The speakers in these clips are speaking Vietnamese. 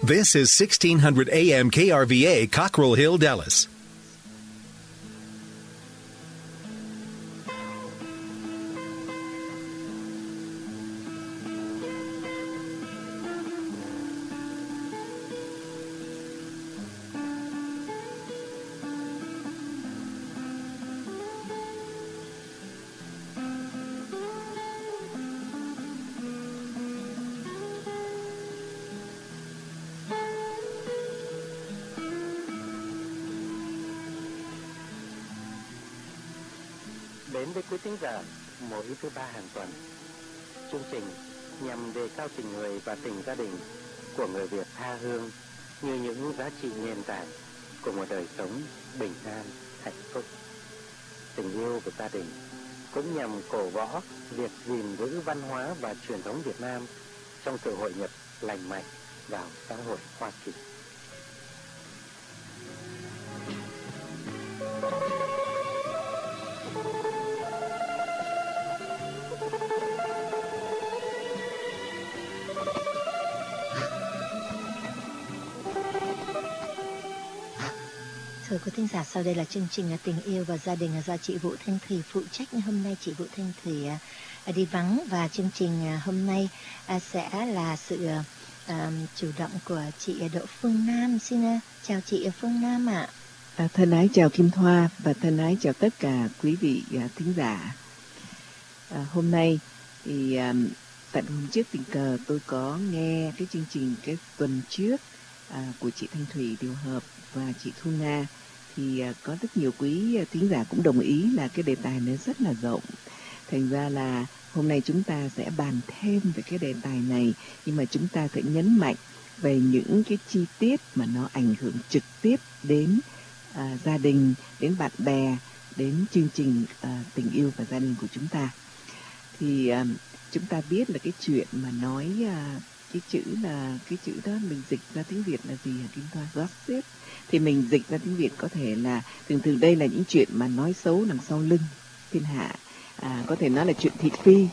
This is 1600 AM KRVA, Cockrell Hill, Dallas. Đến với quý thính giả mỗi thứ ba hàng tuần, chương trình nhằm đề cao tình người và tình gia đình của người Việt tha hương như những giá trị nền tảng của một đời sống bình an, hạnh phúc. Tình yêu của gia đình cũng nhằm cổ võ việc gìn giữ văn hóa và truyền thống Việt Nam trong sự hội nhập lành mạnh vào xã hội Hoa Kỳ. Thưa quý thính giả, sau đây là chương trình Tình yêu và gia đình do chị Vũ Thanh Thủy phụ trách. Hôm nay chị Vũ Thanh Thủy đi vắng và chương trình hôm nay sẽ là sự chủ động của chị Đỗ Phương Nam. Xin chào chị Phương Nam ạ. Thân ái chào Kim Thoa và thân ái chào tất cả quý vị thính giả. Hôm nay thì tận hôm trước tình cờ tôi có nghe cái chương trình cái tuần trước của chị Thanh Thủy điều hợp và chị Thu Nga, thì có rất nhiều quý thính giả cũng đồng ý là cái đề tài nó rất là rộng. Thành ra là hôm nay chúng ta sẽ bàn thêm về cái đề tài này, nhưng mà chúng ta sẽ nhấn mạnh về những cái chi tiết mà nó ảnh hưởng trực tiếp đến gia đình, đến bạn bè, đến chương trình tình yêu và gia đình của chúng ta. Thì chúng ta biết là cái chuyện mà nói cái chữ đó mình dịch ra tiếng Việt là gì hả Kim Thoa? Gossip. Thì mình dịch ra tiếng Việt có thể là thường đây là những chuyện mà nói xấu đằng sau lưng thiên hạ, có thể nói là chuyện thị phi,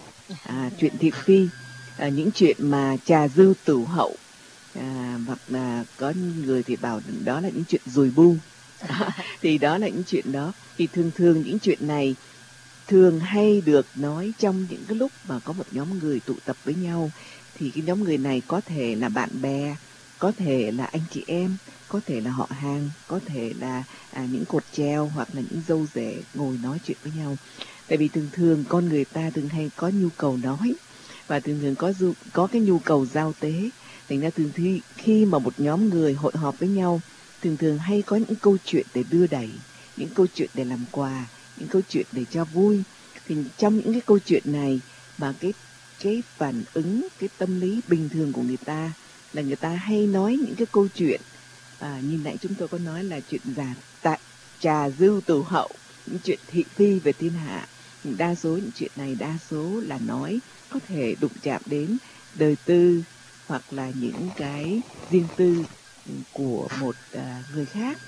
những chuyện mà trà dư tửu hậu, hoặc là có người thì bảo đó là những chuyện dùi bu. Thì đó là những chuyện đó. Thì thường những chuyện này thường hay được nói trong những cái lúc mà có một nhóm người tụ tập với nhau. Thì cái nhóm người này có thể là bạn bè, có thể là anh chị em, có thể là họ hàng, có thể là những cột treo hoặc là những dâu rể ngồi nói chuyện với nhau. Tại vì thường con người ta thường hay có nhu cầu nói và thường có cái nhu cầu giao tế. Thành ra khi mà một nhóm người hội họp với nhau, thường hay có những câu chuyện để đưa đẩy, những câu chuyện để làm quà, những câu chuyện để cho vui. Thì trong những cái câu chuyện này mà cái phản ứng, cái tâm lý bình thường của người ta là người ta hay nói những cái câu chuyện như nãy chúng tôi có nói là chuyện trà dư tửu hậu, những chuyện thị phi về thiên hạ. Đa số những chuyện này là nói có thể đụng chạm đến đời tư hoặc là những cái riêng tư của một người khác,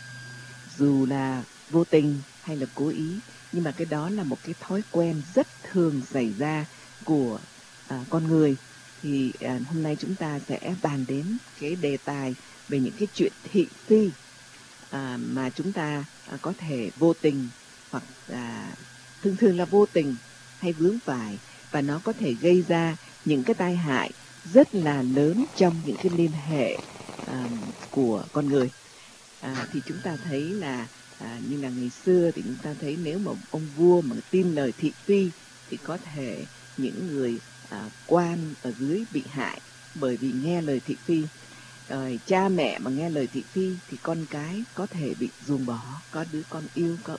dù là vô tình hay là cố ý. Nhưng mà cái đó là một cái thói quen rất thường xảy ra của con người. Thì hôm nay chúng ta sẽ bàn đến cái đề tài về những cái chuyện thị phi mà chúng ta có thể vô tình hoặc thường là vô tình hay vướng phải, và nó có thể gây ra những cái tai hại rất là lớn trong những cái liên hệ của con người. Thì chúng ta thấy là như là ngày xưa thì chúng ta thấy nếu mà ông vua mà tin lời thị phi thì có thể những người quan ở dưới bị hại bởi vì nghe lời thị phi. Cha mẹ mà nghe lời thị phi thì con cái có thể bị ruồng bỏ, có đứa con yêu, có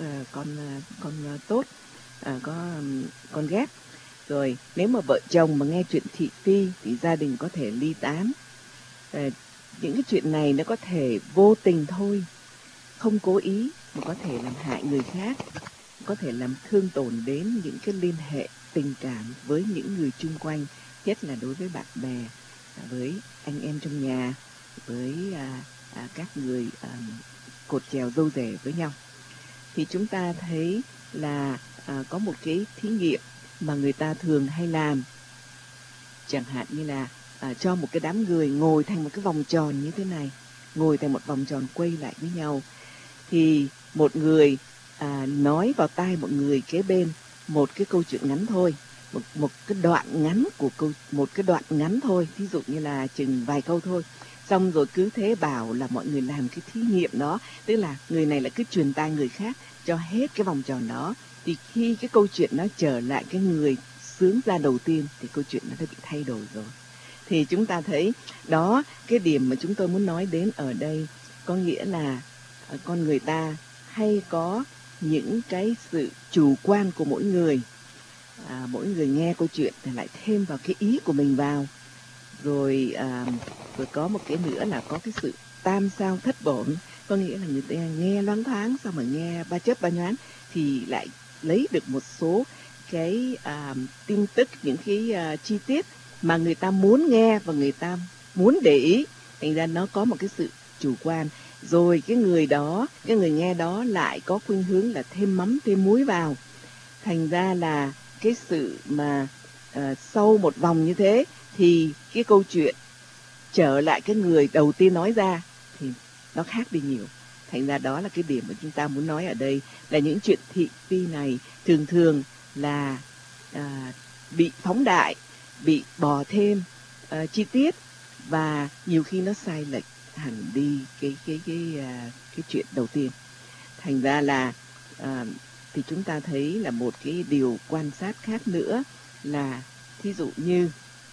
con tốt, có con ghét. Rồi nếu mà vợ chồng mà nghe chuyện thị phi thì gia đình có thể ly tán. Những cái chuyện này nó có thể vô tình thôi, không cố ý, mà có thể làm hại người khác, có thể làm thương tổn đến những cái liên hệ tình cảm với những người chung quanh, nhất là đối với bạn bè, với anh em trong nhà, với các người cột chèo dâu rể với nhau. Thì chúng ta thấy là có một cái thí nghiệm mà người ta thường hay làm, chẳng hạn như là cho một cái đám người ngồi thành một cái vòng tròn như thế này, ngồi thành một vòng tròn quay lại với nhau. Thì một người nói vào tai một người kế bên một cái câu chuyện ngắn thôi, một cái đoạn ngắn của một cái đoạn ngắn thôi, ví dụ như là chừng vài câu thôi. Xong rồi cứ thế bảo là mọi người làm cái thí nghiệm đó, tức là người này lại cứ truyền tai người khác cho hết cái vòng tròn đó. Thì khi cái câu chuyện nó trở lại cái người sướng ra đầu tiên thì câu chuyện nó đã bị thay đổi rồi. Thì chúng ta thấy đó, cái điểm mà chúng tôi muốn nói đến ở đây có nghĩa là con người ta hay có những cái sự chủ quan của mỗi người. Mỗi người nghe câu chuyện thì lại thêm vào cái ý của mình vào. Rồi có một cái nữa là có cái sự tam sao thất bổn, có nghĩa là người ta nghe loáng thoáng, xong mà nghe ba chớp ba nhoáng thì lại lấy được một số cái tin tức, những cái chi tiết mà người ta muốn nghe và người ta muốn để ý. Thành ra nó có một cái sự chủ quan. Rồi cái người đó, cái người nghe đó lại có khuynh hướng là thêm mắm thêm muối vào. Thành ra là cái sự mà sau một vòng như thế thì cái câu chuyện trở lại cái người đầu tiên nói ra thì nó khác đi nhiều. Thành ra đó là cái điểm mà chúng ta muốn nói ở đây, là những chuyện thị phi này thường thường là bị phóng đại, bị bỏ thêm chi tiết, và nhiều khi nó sai lệch hẳn đi cái chuyện đầu tiên. Thành ra là thì chúng ta thấy là một cái điều quan sát khác nữa là thí dụ như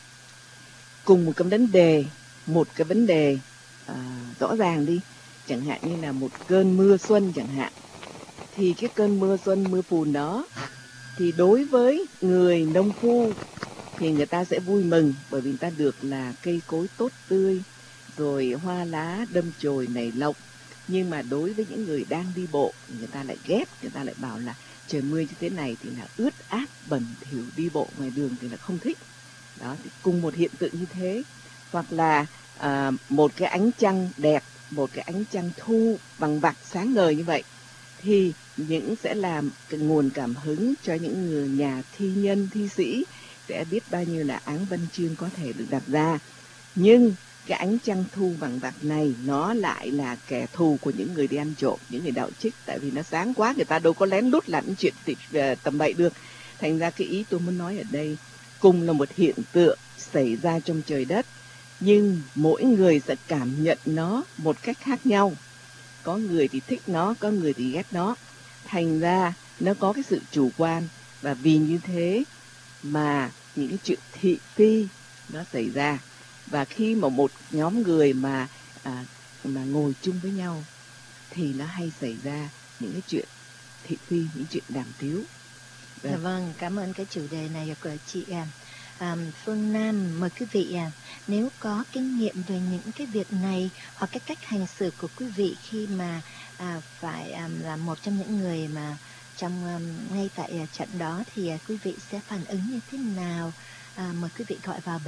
cùng một cái vấn đề rõ ràng đi, chẳng hạn như là một cơn mưa xuân chẳng hạn, thì cái cơn mưa xuân mưa phùn đó thì đối với người nông phu thì người ta sẽ vui mừng, bởi vì người ta được là cây cối tốt tươi, rồi hoa lá đâm chồi nảy lộc. Nhưng mà đối với những người đang đi bộ, người ta lại ghét, người ta lại bảo là trời mưa như thế này thì là ướt át bẩn thỉu, đi bộ ngoài đường thì là không thích. Đó, thì cùng một hiện tượng như thế, hoặc là một cái ánh trăng đẹp, một cái ánh trăng thu bằng vặc sáng ngời như vậy, thì những sẽ làm cái nguồn cảm hứng cho những người nhà thi nhân, thi sĩ sẽ biết bao nhiêu là áng văn chương có thể được đặt ra. Nhưng cái ánh trăng thu bằng vặc này nó lại là kẻ thù của những người đi ăn trộm, những người đạo trích, tại vì nó sáng quá, người ta đâu có lén lút làm những chuyện tầm bậy được. Thành ra cái ý tôi muốn nói ở đây, cùng là một hiện tượng xảy ra trong trời đất, nhưng mỗi người sẽ cảm nhận nó một cách khác nhau. Có người thì thích nó, có người thì ghét nó. Thành ra nó có cái sự chủ quan, và vì như thế mà những cái chuyện thị phi nó xảy ra. Và khi mà một nhóm người mà ngồi chung với nhau thì nó hay xảy ra những cái chuyện thị phi, những chuyện đàm tiếu. Vâng, cảm ơn cái chủ đề này của chị Phương Nam. Mời quý vị nếu có kinh nghiệm về những cái việc này, hoặc cái cách hành xử của quý vị khi mà phải là một trong những người mà ngay tại trận đó, thì quý vị sẽ phản ứng như thế nào? Mời quý vị gọi vào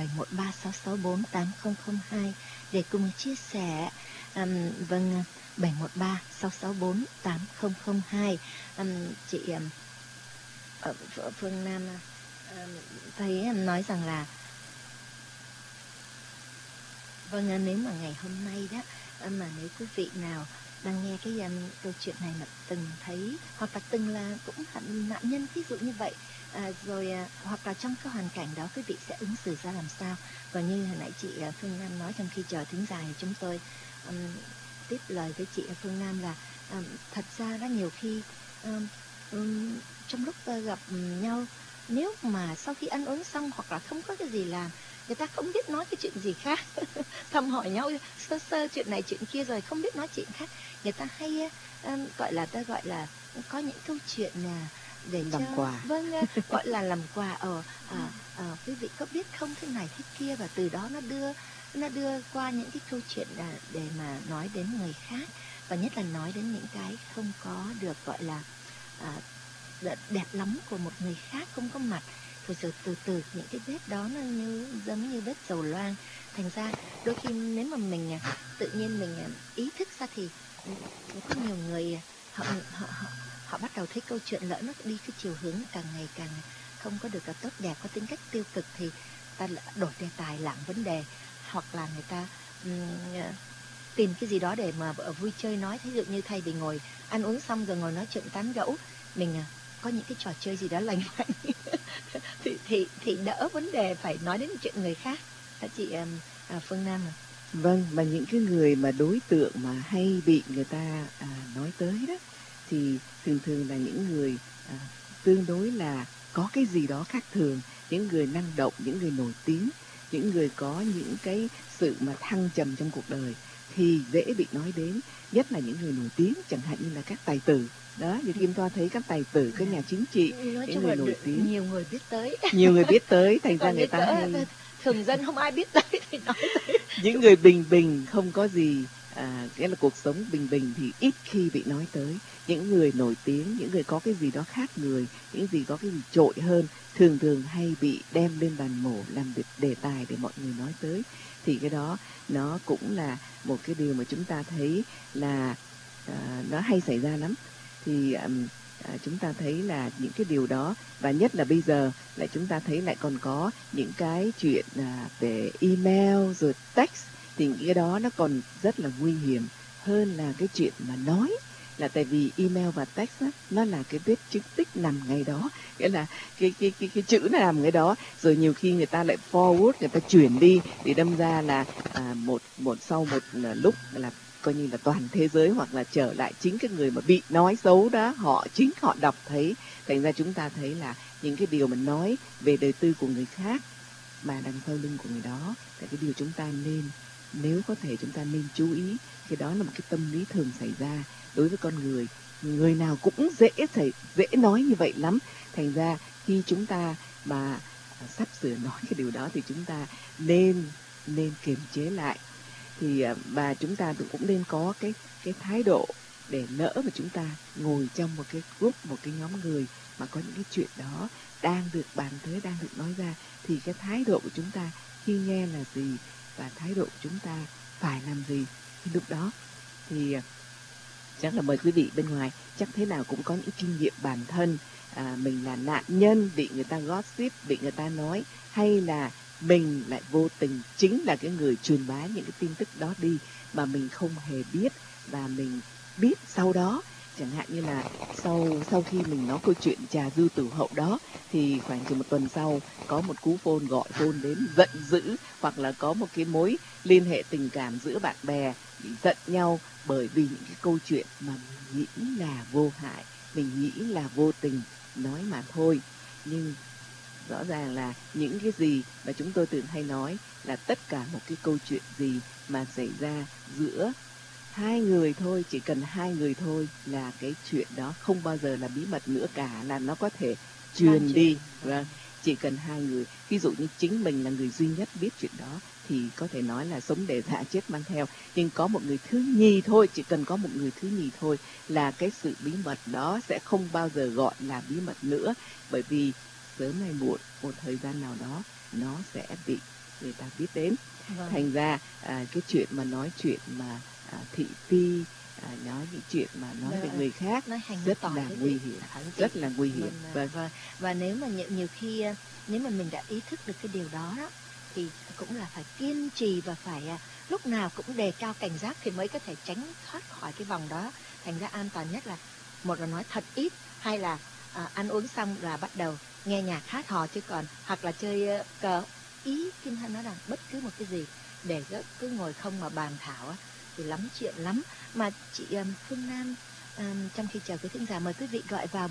713-664-8002 để cùng chia sẻ. Vâng, 713-664-8002. Chị Phương Nam thấy nói rằng là vâng, nếu mà ngày hôm nay đó, mà nếu quý vị nào đang nghe cái câu chuyện này mà từng thấy, hoặc là từng là cũng nạn nhân ví dụ như vậy, rồi hoặc là trong cái hoàn cảnh đó quý vị sẽ ứng xử ra làm sao. Và như hồi nãy chị Phương Nam nói trong khi chờ thính dài, chúng tôi tiếp lời với chị Phương Nam là thật ra rất nhiều khi trong lúc gặp nhau, nếu mà sau khi ăn uống xong hoặc là không có cái gì làm, người ta không biết nói cái chuyện gì khác thăm hỏi nhau sơ sơ chuyện này chuyện kia rồi không biết nói chuyện khác, người ta hay gọi là có những câu chuyện để làm cho quà. Vâng, gọi là làm quà. Quý vị có biết không, thế này thế kia, và từ đó nó đưa qua những cái câu chuyện để mà nói đến người khác, và nhất là nói đến những cái không có được gọi là đẹp lắm của một người khác không có mặt, rồi từ những cái vết đó nó giống như vết dầu loang. Thành ra đôi khi nếu mà mình tự nhiên mình ý thức ra thì có nhiều người họ bắt đầu thấy câu chuyện lỡ nó đi cái chiều hướng càng ngày càng không có được tốt đẹp, có tính cách tiêu cực, thì ta đổi đề tài lảng vấn đề, hoặc là người ta tìm cái gì đó để mà vui chơi nói. Thí dụ như thay vì ngồi ăn uống xong rồi ngồi nói chuyện tán gẫu, mình có những cái trò chơi gì đó lành mạnh thì đỡ vấn đề phải nói đến chuyện người khác. Chị Phương Nam à. Vâng, mà những cái người mà đối tượng mà hay bị người ta nói tới đó thì thường thường là những người tương đối là có cái gì đó khác thường, những người năng động, những người nổi tiếng, những người có những cái sự mà thăng trầm trong cuộc đời thì dễ bị nói đến, nhất là những người nổi tiếng, chẳng hạn như là các tài tử. Đó, như Kim Thoa thấy các tài tử, các nhà chính trị, những người nổi tiếng, nhiều người biết tới, thành ra người ta hay thường dân không ai biết tới thì nói tới. Những người bình bình không có gì, nghĩa là cuộc sống bình bình thì ít khi bị nói tới. Những người nổi tiếng, những người có cái gì đó khác người, những gì có cái gì trội hơn, thường thường hay bị đem lên bàn mổ làm đề tài để mọi người nói tới. Thì cái đó nó cũng là một cái điều mà chúng ta thấy là nó hay xảy ra lắm. Thì chúng ta thấy là những cái điều đó, và nhất là bây giờ lại chúng ta thấy lại còn có những cái chuyện về email rồi text, thì những cái đó nó còn rất là nguy hiểm hơn là cái chuyện mà nói. Là tại vì email và text á, nó là cái vết chứng tích nằm ngay đó, nghĩa là cái chữ nó nằm ngay đó, rồi nhiều khi người ta lại forward, người ta chuyển đi thì đâm ra là sau một lúc là coi như là toàn thế giới, hoặc là trở lại chính cái người mà bị nói xấu đó, chính họ đọc thấy. Thành ra chúng ta thấy là những cái điều mình nói về đời tư của người khác mà đằng sau lưng của người đó là cái điều chúng ta nên, nếu có thể chúng ta nên chú ý. Cái đó là một cái tâm lý thường xảy ra đối với con người, người nào cũng dễ nói như vậy lắm. Thành ra khi chúng ta mà sắp sửa nói cái điều đó thì chúng ta nên kiềm chế lại. Thì và chúng ta cũng nên có cái thái độ để lỡ mà chúng ta ngồi trong một cái group, một cái nhóm người mà có những cái chuyện đó đang được bàn tới, đang được nói ra, thì cái thái độ của chúng ta khi nghe là gì và thái độ của chúng ta phải làm gì. Thì lúc đó thì chắc là mời quý vị bên ngoài chắc thế nào cũng có những kinh nghiệm bản thân, mình là nạn nhân bị người ta gossip, bị người ta nói, hay là mình lại vô tình chính là cái người truyền bá những cái tin tức đó đi mà mình không hề biết, và mình biết sau đó. Chẳng hạn như là sau khi mình nói câu chuyện trà dư tử hậu đó, thì khoảng chừng một tuần sau có một cú gọi phone đến giận dữ, hoặc là có một cái mối liên hệ tình cảm giữa bạn bè bị giận nhau bởi vì những cái câu chuyện mà mình nghĩ là vô hại, mình nghĩ là vô tình nói mà thôi. Nhưng rõ ràng là những cái gì mà chúng tôi thường hay nói là tất cả một cái câu chuyện gì mà xảy ra giữa hai người thôi, chỉ cần hai người thôi là cái chuyện đó không bao giờ là bí mật nữa cả, là nó có thể truyền đi. Vâng, chỉ cần hai người, ví dụ như chính mình là người duy nhất biết chuyện đó thì có thể nói là sống để dạ chết mang theo, nhưng có một người thứ nhì thôi, chỉ cần có một người thứ nhì thôi là cái sự bí mật đó sẽ không bao giờ gọi là bí mật nữa, bởi vì sớm hay muộn một thời gian nào đó nó sẽ bị người ta biết đến. Vâng. Thành ra cái chuyện mà nói chuyện mà thị phi, nói những chuyện mà nói về người khác rất là nguy hiểm, rất là nguy hiểm. Và nếu mà nhiều khi nếu mà mình đã ý thức được cái điều đó thì cũng là phải kiên trì và phải lúc nào cũng đề cao cảnh giác thì mới có thể tránh thoát khỏi cái vòng đó. Thành ra an toàn nhất là một là nói thật ít, hay là ăn uống xong là bắt đầu nghe nhạc hát hò, chứ còn hoặc là chơi cờ. Ý Kim Thanh nói rằng bất cứ một cái gì để cứ ngồi không mà bàn thảo thì lắm chuyện lắm. Mà chị Phương Nam, trong khi chờ quý thính giả, mời quý vị gọi vào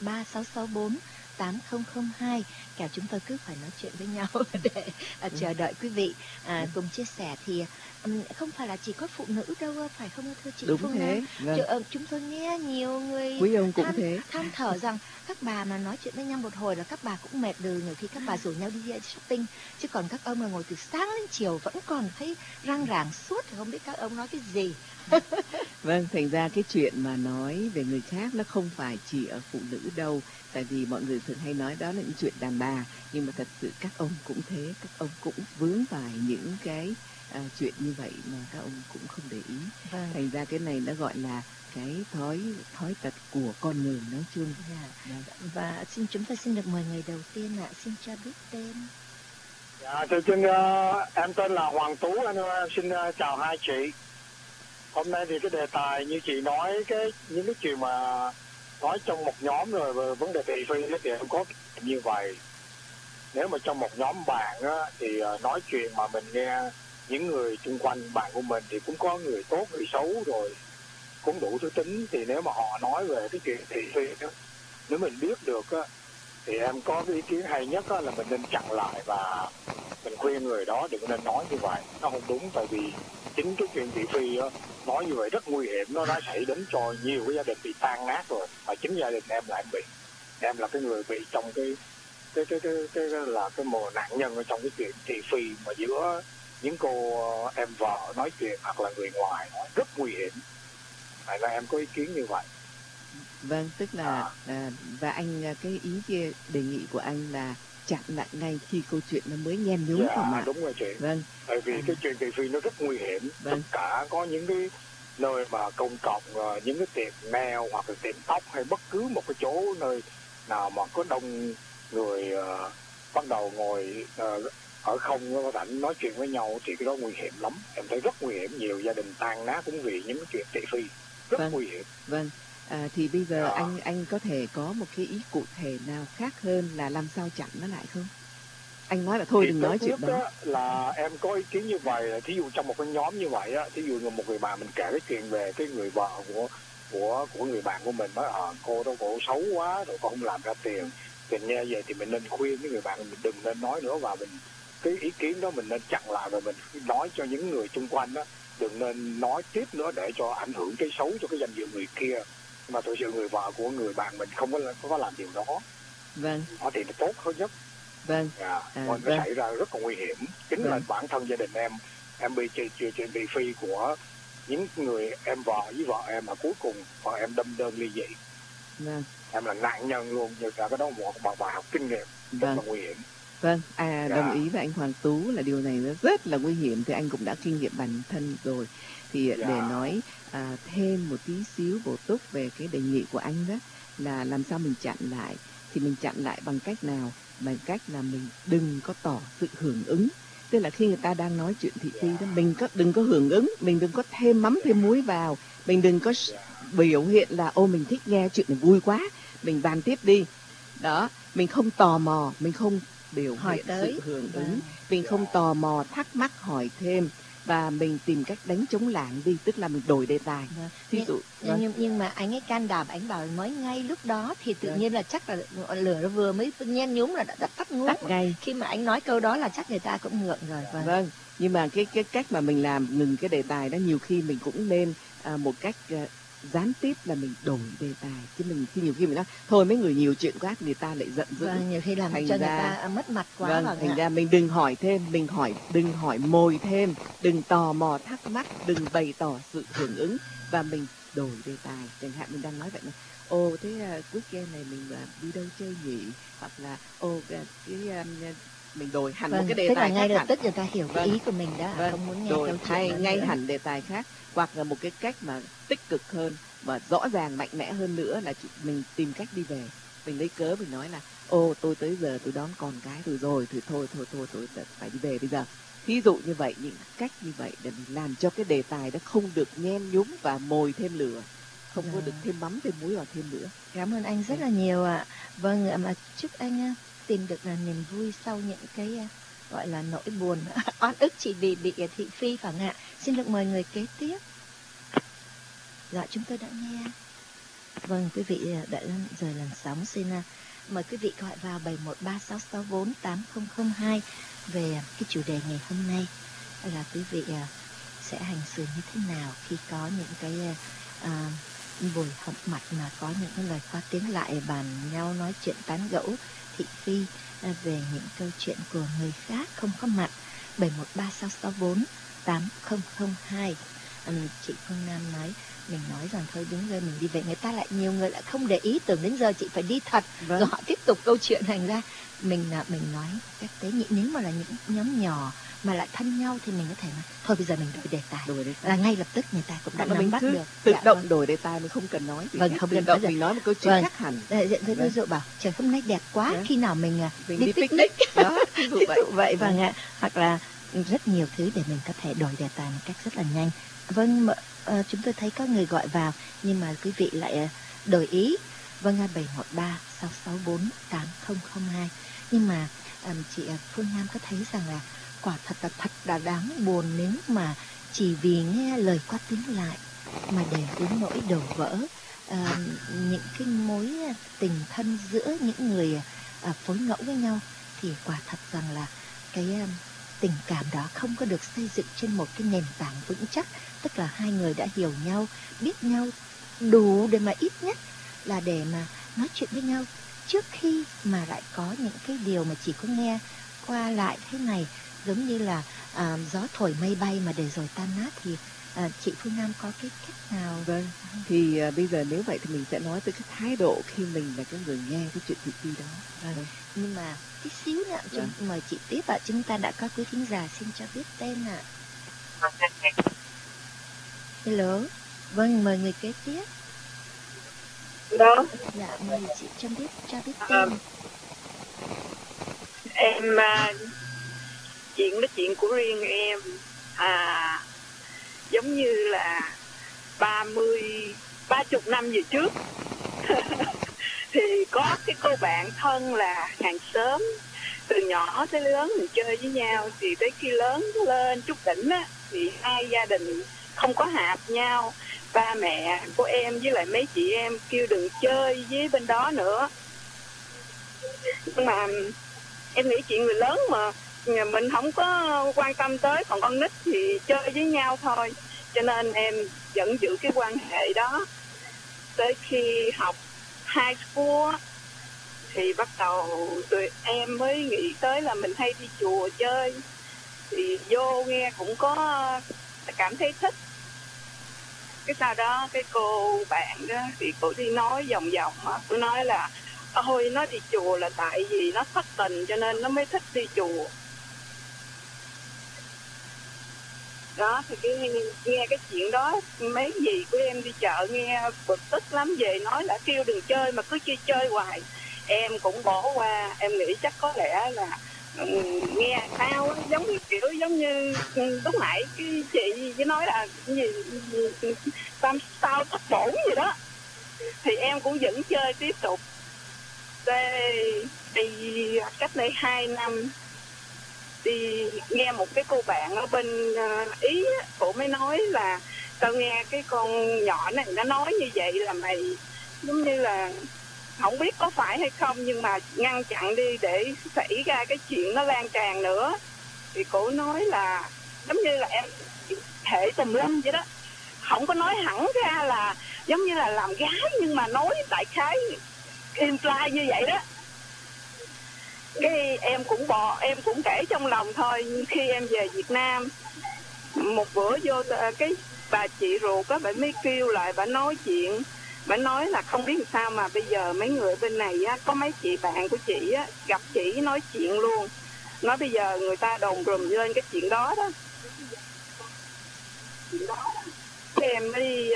713-664-8002, kẻo chúng tôi cứ phải nói chuyện với nhau để chờ đợi quý vị cùng chia sẻ. Thì không phải là chỉ có phụ nữ đâu, phải không thưa chị? Đúng Phương thế. Nam? Vâng. Chúng tôi nghe nhiều người quý ông cũng than thở rằng các bà mà nói chuyện với nhau một hồi là các bà cũng mệt lừ, nhiều khi các bà rủ nhau đi shopping, chứ còn các ông là ngồi từ sáng đến chiều vẫn còn thấy răng ràng suốt, thì không biết các ông nói cái gì. Vâng, thành ra cái chuyện mà nói về người khác nó không phải chỉ ở phụ nữ đâu, tại vì mọi người thường hay nói đó là những chuyện đàn bà, nhưng mà thật sự các ông cũng thế, các ông cũng vướng phải những cái chuyện như vậy mà các ông cũng không để ý. Vâng. Thành ra cái này nó gọi là cái thói tật của con người nói chung. Và chúng tôi xin được mời người đầu tiên ạ. Xin cho biết tên. Dạ, thưa Trinh, em tên là Hoàng Tú, anh xin chào hai chị. Hôm nay thì cái đề tài như chị nói, những cái chuyện mà nói trong một nhóm rồi về vấn đề thị phi thì em có như vậy. Nếu mà trong một nhóm bạn á, thì nói chuyện mà mình nghe những người xung quanh bạn của mình thì cũng có người tốt, người xấu rồi, cũng đủ thứ tính. Thì nếu mà họ nói về cái chuyện thị phi đó, nếu mình biết được á, thì em có cái ý kiến hay nhất á, là mình nên chặn lại và mình khuyên người đó đừng nên nói như vậy. Nó không đúng, tại vì chính cái chuyện thị phi á, nói như vậy rất nguy hiểm, nó đã xảy đến cho nhiều cái gia đình bị tan nát rồi, mà chính gia đình em lại bị. Em là cái người bị trong cái là cái mùa nạn nhân ở trong cái chuyện thị phi mà giữa những cô em vợ nói chuyện hoặc là người ngoài nói, rất nguy hiểm. Vậy là em có ý kiến như vậy. Vâng, tức là và anh cái ý kia đề nghị của anh là chặn lại ngay khi câu chuyện nó mới nhen nhúm Dạ, không ạ? đúng rồi chị. Vâng. Tại vì cái chuyện thị phi nó rất nguy hiểm. Vâng. Tất cả có những cái nơi mà công cộng, những cái tiệm nail hoặc là tiệm tóc hay bất cứ một cái chỗ nơi nào mà có đông người bắt đầu ngồi ở không rảnh nói chuyện với nhau thì cái đó nguy hiểm lắm. Em thấy rất nguy hiểm, nhiều gia đình tan nát cũng vì những chuyện thị phi, rất Vâng. nguy hiểm. Vâng. Thì bây giờ anh có thể có một cái ý cụ thể nào khác hơn là làm sao chặn nó lại không? Anh nói là thôi đừng nói chuyện đó. Là em có ý kiến như vậy là thí dụ trong một cái nhóm như vậy á, thí dụ một người bạn mình kể cái chuyện về cái người vợ của người bạn của mình nói cô đó cổ xấu quá rồi cô không làm ra tiền. Thì nghe vậy thì mình nên khuyên cái người bạn mình đừng nên nói nữa, và mình cái ý kiến đó mình nên chặn lại và mình nói cho những người xung quanh đó đừng nên nói tiếp nữa để cho ảnh hưởng cái xấu cho cái danh dự người kia. Mà thực sự người vợ của người bạn mình không có làm điều đó. Vâng. Đó thì nó tốt hơn nhất. Vâng. Nó xảy ra rất là nguy hiểm. Chính là bản thân gia đình em bị chuyện thị phi của những người em vợ với vợ em mà cuối cùng vợ em đâm đơn ly dị. Vâng. Em là nạn nhân luôn, nhưng cái đó một bài học kinh nghiệm rất là nguy hiểm. Vâng, đồng ý với anh Hoàng Tú là điều này nó rất là nguy hiểm, thì anh cũng đã kinh nghiệm bản thân rồi. Thì để nói thêm một tí xíu bổ túc về cái đề nghị của anh đó là làm sao mình chặn lại, thì mình chặn lại bằng cách nào? Bằng cách là mình đừng có tỏ sự hưởng ứng. Tức là khi người ta đang nói chuyện thị phi đó, mình đừng có hưởng ứng, mình đừng có thêm mắm thêm muối vào, mình đừng có biểu hiện là ô mình thích nghe chuyện này vui quá, mình bàn tiếp đi. Đó, mình không tò mò, mình không biểu hiện sự hưởng ứng, mình không tò mò thắc mắc hỏi thêm, và mình tìm cách đánh chống lảng đi, tức là mình đổi đề tài. Ví dụ nhưng mà anh ấy can đảm, anh bảo mới ngay lúc đó thì tự nhiên là chắc là ngọn lửa nó vừa mới nhen nhúm là đã tắt ngúm ngay. Khi mà anh nói câu đó là chắc người ta cũng ngượng rồi. Vâng, nhưng mà cái cách mà mình làm ngừng cái đề tài đó nhiều khi mình cũng nên một cách gián tiếp là mình đổi đề tài, chứ nhiều khi mình nói thôi mấy người nhiều chuyện quá người ta lại giận dữ. Nhiều khi làm cho người ta mất mặt quá. Thành ra mình đừng hỏi thêm, đừng hỏi mồi thêm, đừng tò mò thắc mắc, đừng bày tỏ sự hưởng ứng, và mình đổi đề tài. Chẳng hạn mình đang nói vậy này, ô thế weekend này mình đi đâu chơi nhỉ, hoặc là mình đổi hẳn một cái đề tài khác. Ngay lập tức người ta hiểu cái ý của mình đó, không muốn nghe câu chuyện ngay hẳn đề tài khác, hoặc là một cái cách mà tích cực hơn và rõ ràng mạnh mẽ hơn nữa là mình tìm cách đi về. Mình lấy cớ mình nói là ô tôi tới giờ tôi đón con cái rồi thì thôi phải đi về bây giờ. Ví dụ như vậy, những cách như vậy để mình làm cho cái đề tài đó không được nhen nhúm và mồi thêm lửa, không có được thêm mắm thêm muối vào thêm nữa. Cảm ơn anh rất là nhiều ạ. Vâng, mà chúc anh tìm được niềm vui sau những cái gọi là nỗi buồn oan ức chỉ vì bị thị phi phải ạ. Xin được mời người kế tiếp. Dạ, chúng tôi đã nghe. Vâng, quý vị đã rời làn sóng. Xin mời quý vị gọi vào 7136648002 về cái chủ đề ngày hôm nay là quý vị sẽ hành xử như thế nào khi có những cái buổi họp mặt mà có những cái lời qua tiếng lại, bàn nhau nói chuyện tán gẫu thị phi về những câu chuyện của người khác không có mặt. 7136648002. chị Phương Nam nói, mình nói rằng thôi đúng rồi mình đi về, người ta lại nhiều người lại không để ý, tưởng đến giờ chị phải đi thật, rồi họ tiếp tục câu chuyện. Thành ra mình nói cách tế nhị, nếu mà là những nhóm nhỏ mà lại thân nhau thì mình có thể nói thôi bây giờ mình đổi đề tài, là ngay lập tức người ta cũng đã nắm bắt được, tự động đổi đề tài, mình không cần nói gì. Không tự động mình nói một câu chuyện khác hẳn. Ví dụ bảo trời hôm nay đẹp quá, khi nào mình đi picnic đó, ví dụ vậy. Hoặc là rất nhiều thứ để mình có thể đổi đề tài một cách rất là nhanh. Chúng tôi thấy có người gọi vào nhưng mà quý vị lại đổi ý. 713 664 8002. Nhưng mà chị Phương Nam có thấy rằng là quả thật là đáng buồn nếu mà chỉ vì nghe lời qua tiếng lại mà để đến nỗi đổ vỡ những cái mối tình thân giữa những người phối ngẫu với nhau, thì quả thật rằng là cái tình cảm đó không có được xây dựng trên một cái nền tảng vững chắc. Tức là hai người đã hiểu nhau, biết nhau đủ để mà ít nhất là để mà nói chuyện với nhau, trước khi mà lại có những cái điều mà chỉ có nghe qua lại thế này, giống như là gió thổi mây bay mà để rồi tan nát. Thì chị Phương Nam có cái cách nào? Vâng, thì bây giờ nếu vậy thì mình sẽ nói tới cái thái độ khi mình là cái người nghe cái chuyện thị phi đó. Vâng. Nhưng mà tí xíu nữa, mời chị tiếp ạ. Chúng ta đã có quý thính giả, xin cho biết tên ạ. Hello, vâng, mời người kế tiếp. Đó. Dạ, mời chị cho biết tên. Em chuyện đó chuyện của riêng em, giống như là 30 năm về trước thì có cái cô bạn thân là hàng xóm, từ nhỏ tới lớn mình chơi với nhau, thì tới khi lớn lên chút đỉnh á thì hai gia đình không có hợp nhau. Ba mẹ của em với lại mấy chị em kêu đừng chơi với bên đó nữa. Nhưng mà em nghĩ chuyện người lớn mà mình không có quan tâm tới, còn con nít thì chơi với nhau thôi. Cho nên em vẫn giữ cái quan hệ đó. Tới khi học high school thì bắt đầu tụi em mới nghĩ tới là mình hay đi chùa chơi. Thì vô nghe cũng có cảm thấy thích. Cái sau đó cái cô bạn đó thì cô đi nói vòng vòng á, cô nói là ôi nó đi chùa là tại vì nó thất tình cho nên nó mới thích đi chùa. Đó thì nghe cái chuyện đó, mấy dì của em đi chợ nghe bực tức lắm, về nói là kêu đừng chơi mà cứ chơi hoài. Em cũng bỏ qua, em nghĩ chắc có lẽ là nghe sao giống như lúc nãy cái chị với nói là cái gì sao thất bổn gì đó, thì em cũng vẫn chơi tiếp tục. Đi cách đây 2 năm đi nghe một cái cô bạn ở bên Ý, cô mới nói là tao nghe cái con nhỏ này nó nói như vậy là mày giống như là không biết có phải hay không, nhưng mà ngăn chặn đi để xảy ra cái chuyện nó lan tràn nữa. Thì cô nói là giống như là em hệ tùm lum vậy đó, không có nói hẳn ra là giống như là làm gái, nhưng mà nói đại khái imply như vậy đó. Cái em cũng kể trong lòng thôi. Khi em về Việt Nam, một bữa vô cái bà chị ruột á, bà mới kêu lại, bà nói chuyện. Bà nói là không biết sao mà bây giờ mấy người bên này á, có mấy chị bạn của chị á, gặp chị nói chuyện luôn. Nói bây giờ người ta đồn rùm lên cái chuyện đó đó. Em mới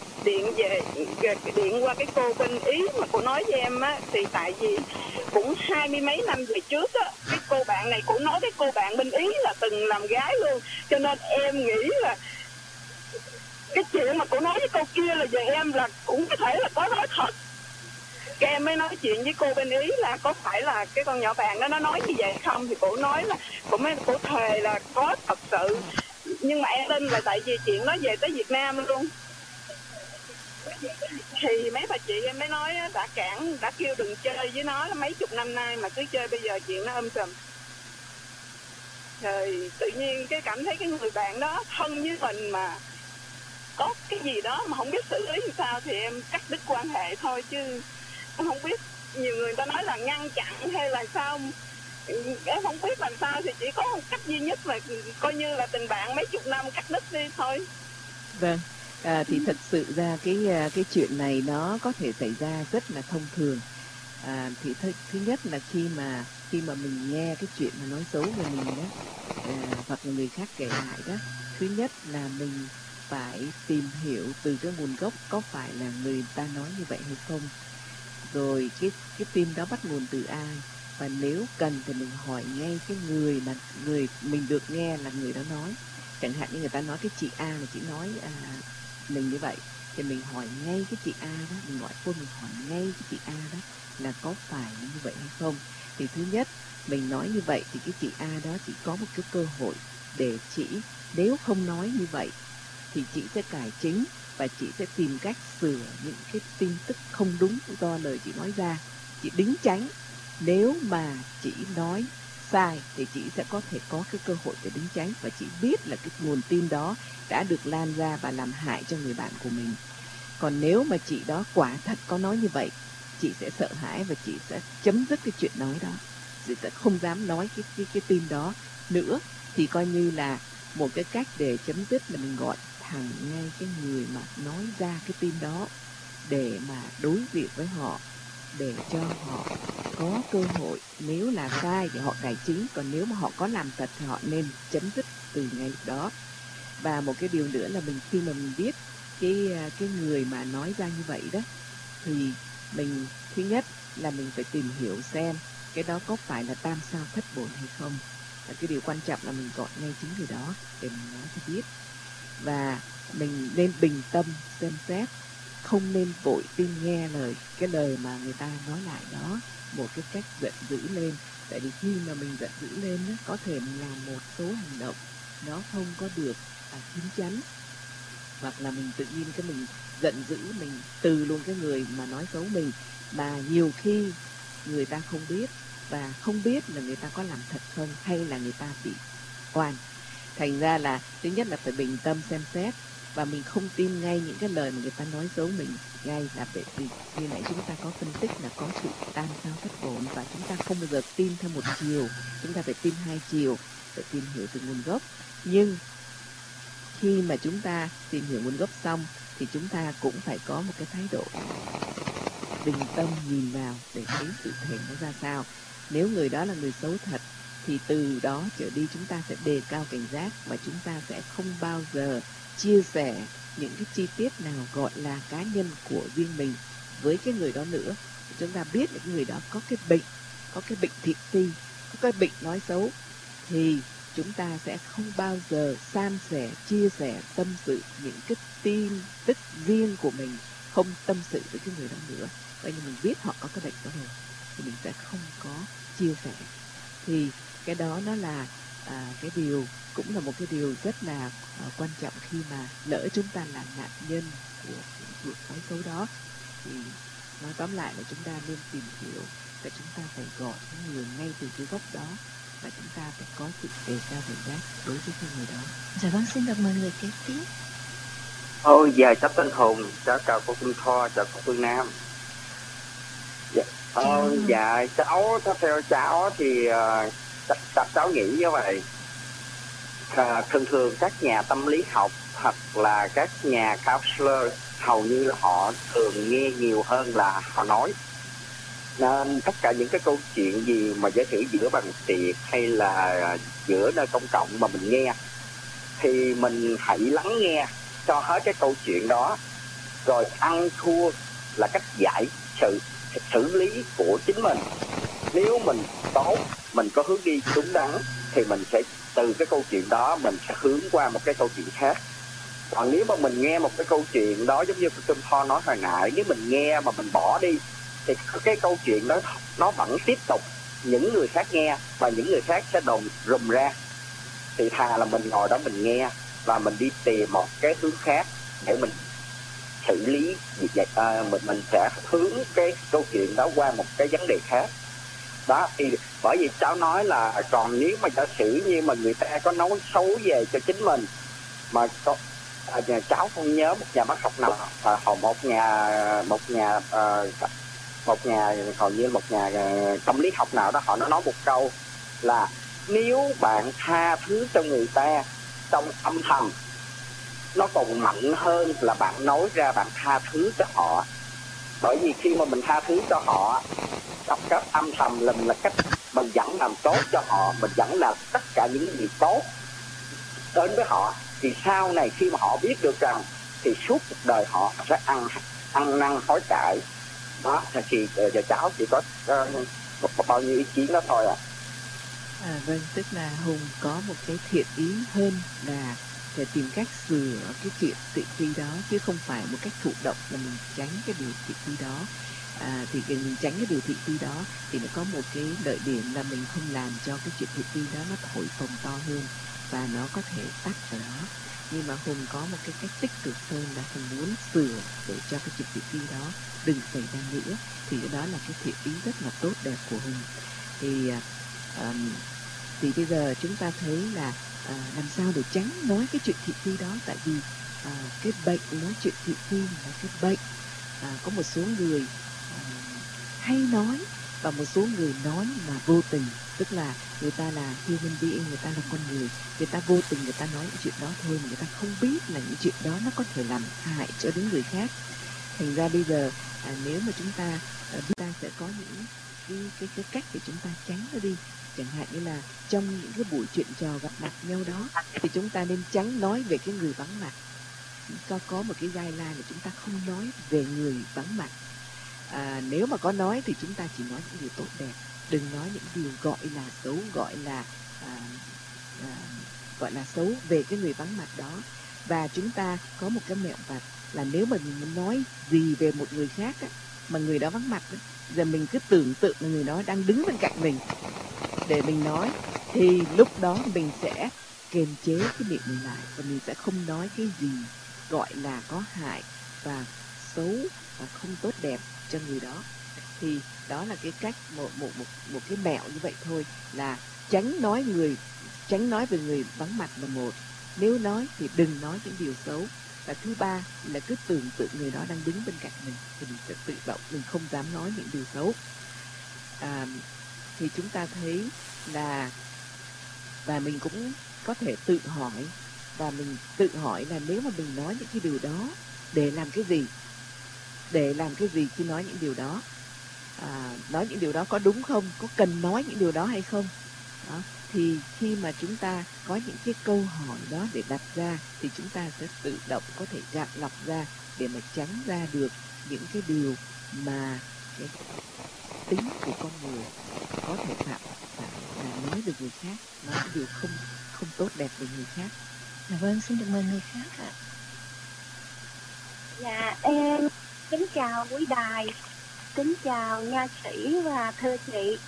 điện qua cái cô bên Ý mà cô nói với em á, thì tại vì cũng 20 mấy năm về trước á, cái cô bạn này cũng nói cái cô bạn bên Ý là từng làm gái luôn, cho nên em nghĩ là cái chuyện mà cô nói với cô kia là về em là cũng có thể là có nói thật. Cái em mới nói chuyện với cô bên Ý là có phải là cái con nhỏ bạn đó nó nói như vậy không, thì cô nói là cô thề là có thật sự. Nhưng mà em tin là tại vì chuyện nó về tới Việt Nam luôn. Thì mấy bà chị em mới nói đã kêu đừng chơi với nó mấy chục năm nay mà cứ chơi, bây giờ chuyện nó sùm. Rồi tự nhiên cái cảm thấy cái người bạn đó thân với mình mà có cái gì đó mà không biết xử lý làm sao thì em cắt đứt quan hệ thôi, chứ em không biết. Nhiều người ta nói là ngăn chặn hay là sao, em không biết làm sao, thì chỉ có một cách duy nhất là coi như là tình bạn mấy chục năm cắt đứt đi thôi. Vâng, thì thật sự ra cái chuyện này nó có thể xảy ra rất là thông thường. Thì thứ nhất là khi mà mình nghe cái chuyện mà nói xấu về mình đó, hoặc là người khác kể lại đó, thứ nhất là mình phải tìm hiểu từ cái nguồn gốc có phải là người ta nói như vậy hay không, rồi cái tin đó bắt nguồn từ ai, và nếu cần thì mình hỏi ngay cái người mình được nghe là người đó nói. Chẳng hạn như người ta nói cái chị A là chị nói mình như vậy, thì mình hỏi ngay cái chị A đó, mình gọi phone mình hỏi ngay cái chị A đó là có phải như vậy hay không. Thì thứ nhất mình nói như vậy thì cái chị A đó chỉ có một cái cơ hội để nếu không nói như vậy thì chị sẽ cải chính và chị sẽ tìm cách sửa những cái tin tức không đúng do lời chị nói ra, chị đính chánh. Nếu mà chị nói sai thì chị sẽ có thể có cái cơ hội để đính chánh, và chị biết là cái nguồn tin đó đã được lan ra và làm hại cho người bạn của mình. Còn nếu mà chị đó quả thật có nói như vậy, chị sẽ sợ hãi và chị sẽ chấm dứt cái chuyện nói đó, chị sẽ không dám nói cái tin đó nữa. Thì coi như là một cái cách để chấm dứt là mình gọi thẳng ngay cái người mà nói ra cái tin đó để mà đối diện với họ, để cho họ có cơ hội, nếu là sai thì họ cải chính, còn nếu mà họ có làm thật thì họ nên chấm dứt từ ngay lúc đó. Và một cái điều nữa là khi mà mình biết cái người mà nói ra như vậy đó, thì mình thứ nhất là mình phải tìm hiểu xem cái đó có phải là tam sao thất bổn hay không. Và cái điều quan trọng là mình gọi ngay chính người đó để mình nói cho biết. Và mình nên bình tâm xem xét, không nên vội tin nghe cái lời mà người ta nói lại đó một cái cách giận dữ lên. Tại vì khi mà mình giận dữ lên đó, có thể mình làm một số hành động nó không có được chín chắn, hoặc là mình tự nhiên mình giận dữ, mình từ luôn cái người mà nói xấu mình, mà nhiều khi người ta không biết, và không biết là người ta có làm thật không hay là người ta bị oan. Thành ra là thứ nhất là phải bình tâm xem xét, và mình không tin ngay những cái lời mà người ta nói xấu mình ngay, là bởi vì như nãy chúng ta có phân tích là có sự tam sao thất bổn, và chúng ta không bao giờ tin theo một chiều, chúng ta phải tin hai chiều, phải tìm hiểu từ nguồn gốc. Nhưng khi mà chúng ta tìm hiểu nguồn gốc xong thì chúng ta cũng phải có một cái thái độ bình tâm nhìn vào để thấy sự thể nó ra sao. Nếu người đó là người xấu thật thì từ đó trở đi chúng ta sẽ đề cao cảnh giác, và chúng ta sẽ không bao giờ chia sẻ những cái chi tiết nào gọi là cá nhân của riêng mình với cái người đó nữa. Chúng ta biết là cái người đó có cái bệnh thị phi, có cái bệnh nói xấu, thì chúng ta sẽ không bao giờ san sẻ, chia sẻ, tâm sự những cái tin tức riêng của mình, không tâm sự với cái người đó nữa. Bởi vì mình biết họ có cái bệnh đó rồi thì mình sẽ không có chia sẻ. Thì cái đó nó là cái điều, cũng là một cái điều rất là quan trọng khi mà lỡ chúng ta là nạn nhân của việc nói xấu đó. Thì nói tóm lại là chúng ta nên tìm hiểu, và chúng ta phải gọi những người ngay từ cái gốc đó, và chúng ta phải có sự đề cao cảnh giác đối với cái người đó. Dạ vâng, xin được mời người kế tiếp. Ôi, giờ cháu tên Hùng, cháu chào cô Phương Thoa, chào cô Phương Nam. Dạ, cháu theo cháu thì cháu nghĩ như vậy. Thường thường các nhà tâm lý học hoặc là các nhà counselor hầu như là họ thường nghe nhiều hơn là họ nói. Nên tất cả những cái câu chuyện gì mà giả sử giữa bàn tiệc hay là giữa nơi công cộng mà mình nghe, thì mình hãy lắng nghe cho hết cái câu chuyện đó, rồi ăn thua là cách xử lý của chính mình. Nếu mình tốt, mình có hướng đi đúng đắn, thì mình sẽ từ cái câu chuyện đó mình sẽ hướng qua một cái câu chuyện khác. Còn nếu mà mình nghe một cái câu chuyện đó giống như Kim Tho nói hồi nãy, nếu mình nghe mà mình bỏ đi thì cái câu chuyện đó nó vẫn tiếp tục, những người khác nghe và những người khác sẽ đồn rùm ra. Thì thà là mình ngồi đó mình nghe và mình đi tìm một cái hướng khác để mình xử lý việc vậy. Mình sẽ hướng cái câu chuyện đó qua một cái vấn đề khác đó. Thì bởi vì cháu nói là còn nếu mà giả sử như mà người ta có nói xấu về cho chính mình, mà có cháu không nhớ một nhà bác học nào, hầu như một nhà tâm lý học nào đó, họ nói một câu là nếu bạn tha thứ cho người ta trong âm thầm, nó còn mạnh hơn là bạn nói ra bạn tha thứ cho họ. Bởi vì khi mà mình tha thứ cho họ một cách âm thầm là mình là cách mình vẫn làm tốt cho họ, mình vẫn làm tất cả những gì tốt đến với họ, thì sau này khi mà họ biết được rằng thì suốt cuộc đời họ sẽ ăn năn hối cải. Đó thì giờ cháu chỉ có bao nhiêu ý kiến đó thôi ạ. Vâng, tức là Hùng có một cái thiện ý hơn là để tìm cách sửa cái chuyện thị phi đó, chứ không phải một cách thụ động là mình tránh cái điều thị phi đó. Thì mình tránh cái điều thị phi đó thì nó có một cái lợi điểm là mình không làm cho cái chuyện thị phi đó nó thổi phồng to hơn và nó có thể tắt ở đó. Nhưng mà Hùng có một cái cách tích cực hơn là Hùng muốn sửa để cho cái chuyện thị phi đó đừng xảy ra nữa, thì đó là cái thiện ý rất là tốt đẹp của Hùng. Thì bây giờ chúng ta thấy là làm sao để tránh nói cái chuyện thị phi đó, tại vì cái bệnh nói chuyện thị phi là cái bệnh. Có một số người hay nói và một số người nói mà vô tình, tức là người ta là human being, người ta là con người ta vô tình người ta nói những chuyện đó thôi mà người ta không biết là những chuyện đó nó có thể làm hại cho đến người khác. Thành ra bây giờ nếu mà chúng ta sẽ có những cái cách để chúng ta tránh nó đi. Chẳng hạn như là trong những cái buổi chuyện trò gặp mặt nhau đó thì chúng ta nên tránh nói về cái người vắng mặt. Có một cái guideline là chúng ta không nói về người vắng mặt. Nếu mà có nói thì chúng ta chỉ nói những điều tốt đẹp, đừng nói những điều gọi là xấu, gọi là xấu về cái người vắng mặt đó. Và chúng ta có một cái mẹo vặt là nếu mà mình muốn nói gì về một người khác á, mà người đó vắng mặt á, giờ mình cứ tưởng tượng là người đó đang đứng bên cạnh mình để mình nói, thì lúc đó mình sẽ kiềm chế cái miệng mình lại và mình sẽ không nói cái gì gọi là có hại và xấu và không tốt đẹp cho người đó. Thì đó là cái cách một cái mẹo như vậy thôi, là tránh nói về người vắng mặt là một. Nếu nói thì đừng nói những điều xấu. Và thứ ba là cứ tưởng tượng người đó đang đứng bên cạnh mình thì mình sẽ tự động mình không dám nói những điều xấu. Thì chúng ta thấy là, và mình cũng có thể tự hỏi, và mình tự hỏi là nếu mà mình nói những cái điều đó để làm cái gì? Để làm cái gì khi nói những điều đó? Nói những điều đó có đúng không? Có cần nói những điều đó hay không? Đó. Thì khi mà chúng ta có những cái câu hỏi đó để đặt ra thì chúng ta sẽ tự động có thể gạn lọc ra để mà tránh ra được những cái điều mà cái tính của con người có thể phạm là nói về người khác, nói cái điều không tốt đẹp về người khác. Vâng, xin được mời người khác ạ. Dạ, em kính chào quý đài, kính chào nha sĩ và thưa chị.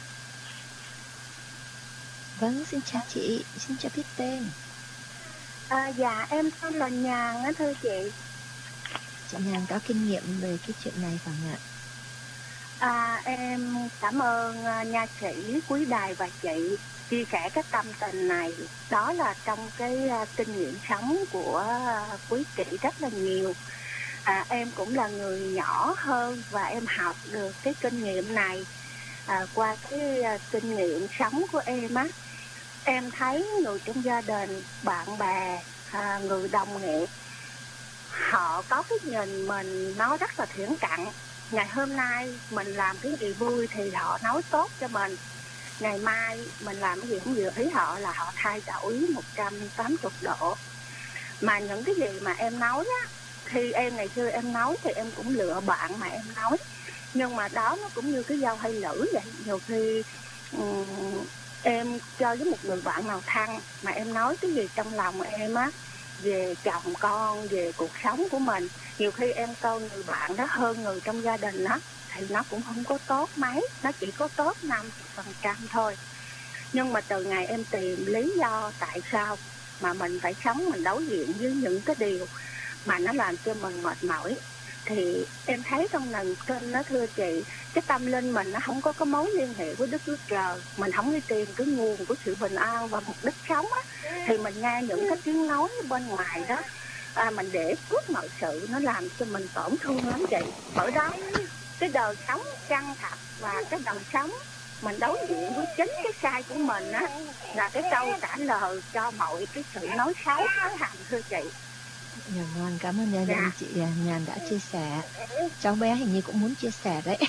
Vâng, xin chào chị, xin cho biết tên. Dạ, em tên là Nhàn á thưa chị. Chị Nhàn có kinh nghiệm về cái chuyện này phải không ạ? Em cảm ơn nha sĩ, quý đài và chị chia sẻ cái tâm tình này. Đó là trong cái kinh nghiệm sống của quý chị rất là nhiều. Em cũng là người nhỏ hơn và em học được cái kinh nghiệm này qua cái kinh nghiệm sống của em á. Em thấy người trong gia đình, bạn bè, người đồng nghiệp, họ có cái nhìn mình nó rất là thiển cận. Ngày hôm nay mình làm cái gì vui thì họ nói tốt cho mình. Ngày mai mình làm cái gì không vừa ý họ là họ thay đổi 180 độ. Mà những cái gì mà em nói á, khi em ngày xưa em nói thì em cũng lựa bạn mà em nói. Nhưng mà đó nó cũng như cái dao hay lửa vậy. Nhiều khi em chơi với một người bạn nào thân mà em nói cái gì trong lòng em á, về chồng con, về cuộc sống của mình, nhiều khi em coi người bạn đó hơn người trong gia đình đó, thì nó cũng không có tốt mấy, nó chỉ có tốt 50% thôi. Nhưng mà từ ngày em tìm lý do tại sao mà mình phải sống, mình đối diện với những cái điều mà nó làm cho mình mệt mỏi, thì em thấy trong lần kinh đó thưa chị, cái tâm linh mình nó không có cái mối liên hệ với Đức Chúa Trời, mình không đi tìm cái nguồn của sự bình an và mục đích sống á, thì mình nghe những cái tiếng nói bên ngoài đó, mình để phước mọi sự, nó làm cho mình tổn thương lắm chị. Bởi đó cái đời sống chân thật và cái đời sống mình đối diện với chính cái sai của mình á, là cái câu trả lời cho mọi cái sự nói xấu nói hành thưa chị. Dạ vâng, cảm ơn chị Nhàn đã chia sẻ. Cháu bé hình như cũng muốn chia sẻ đấy.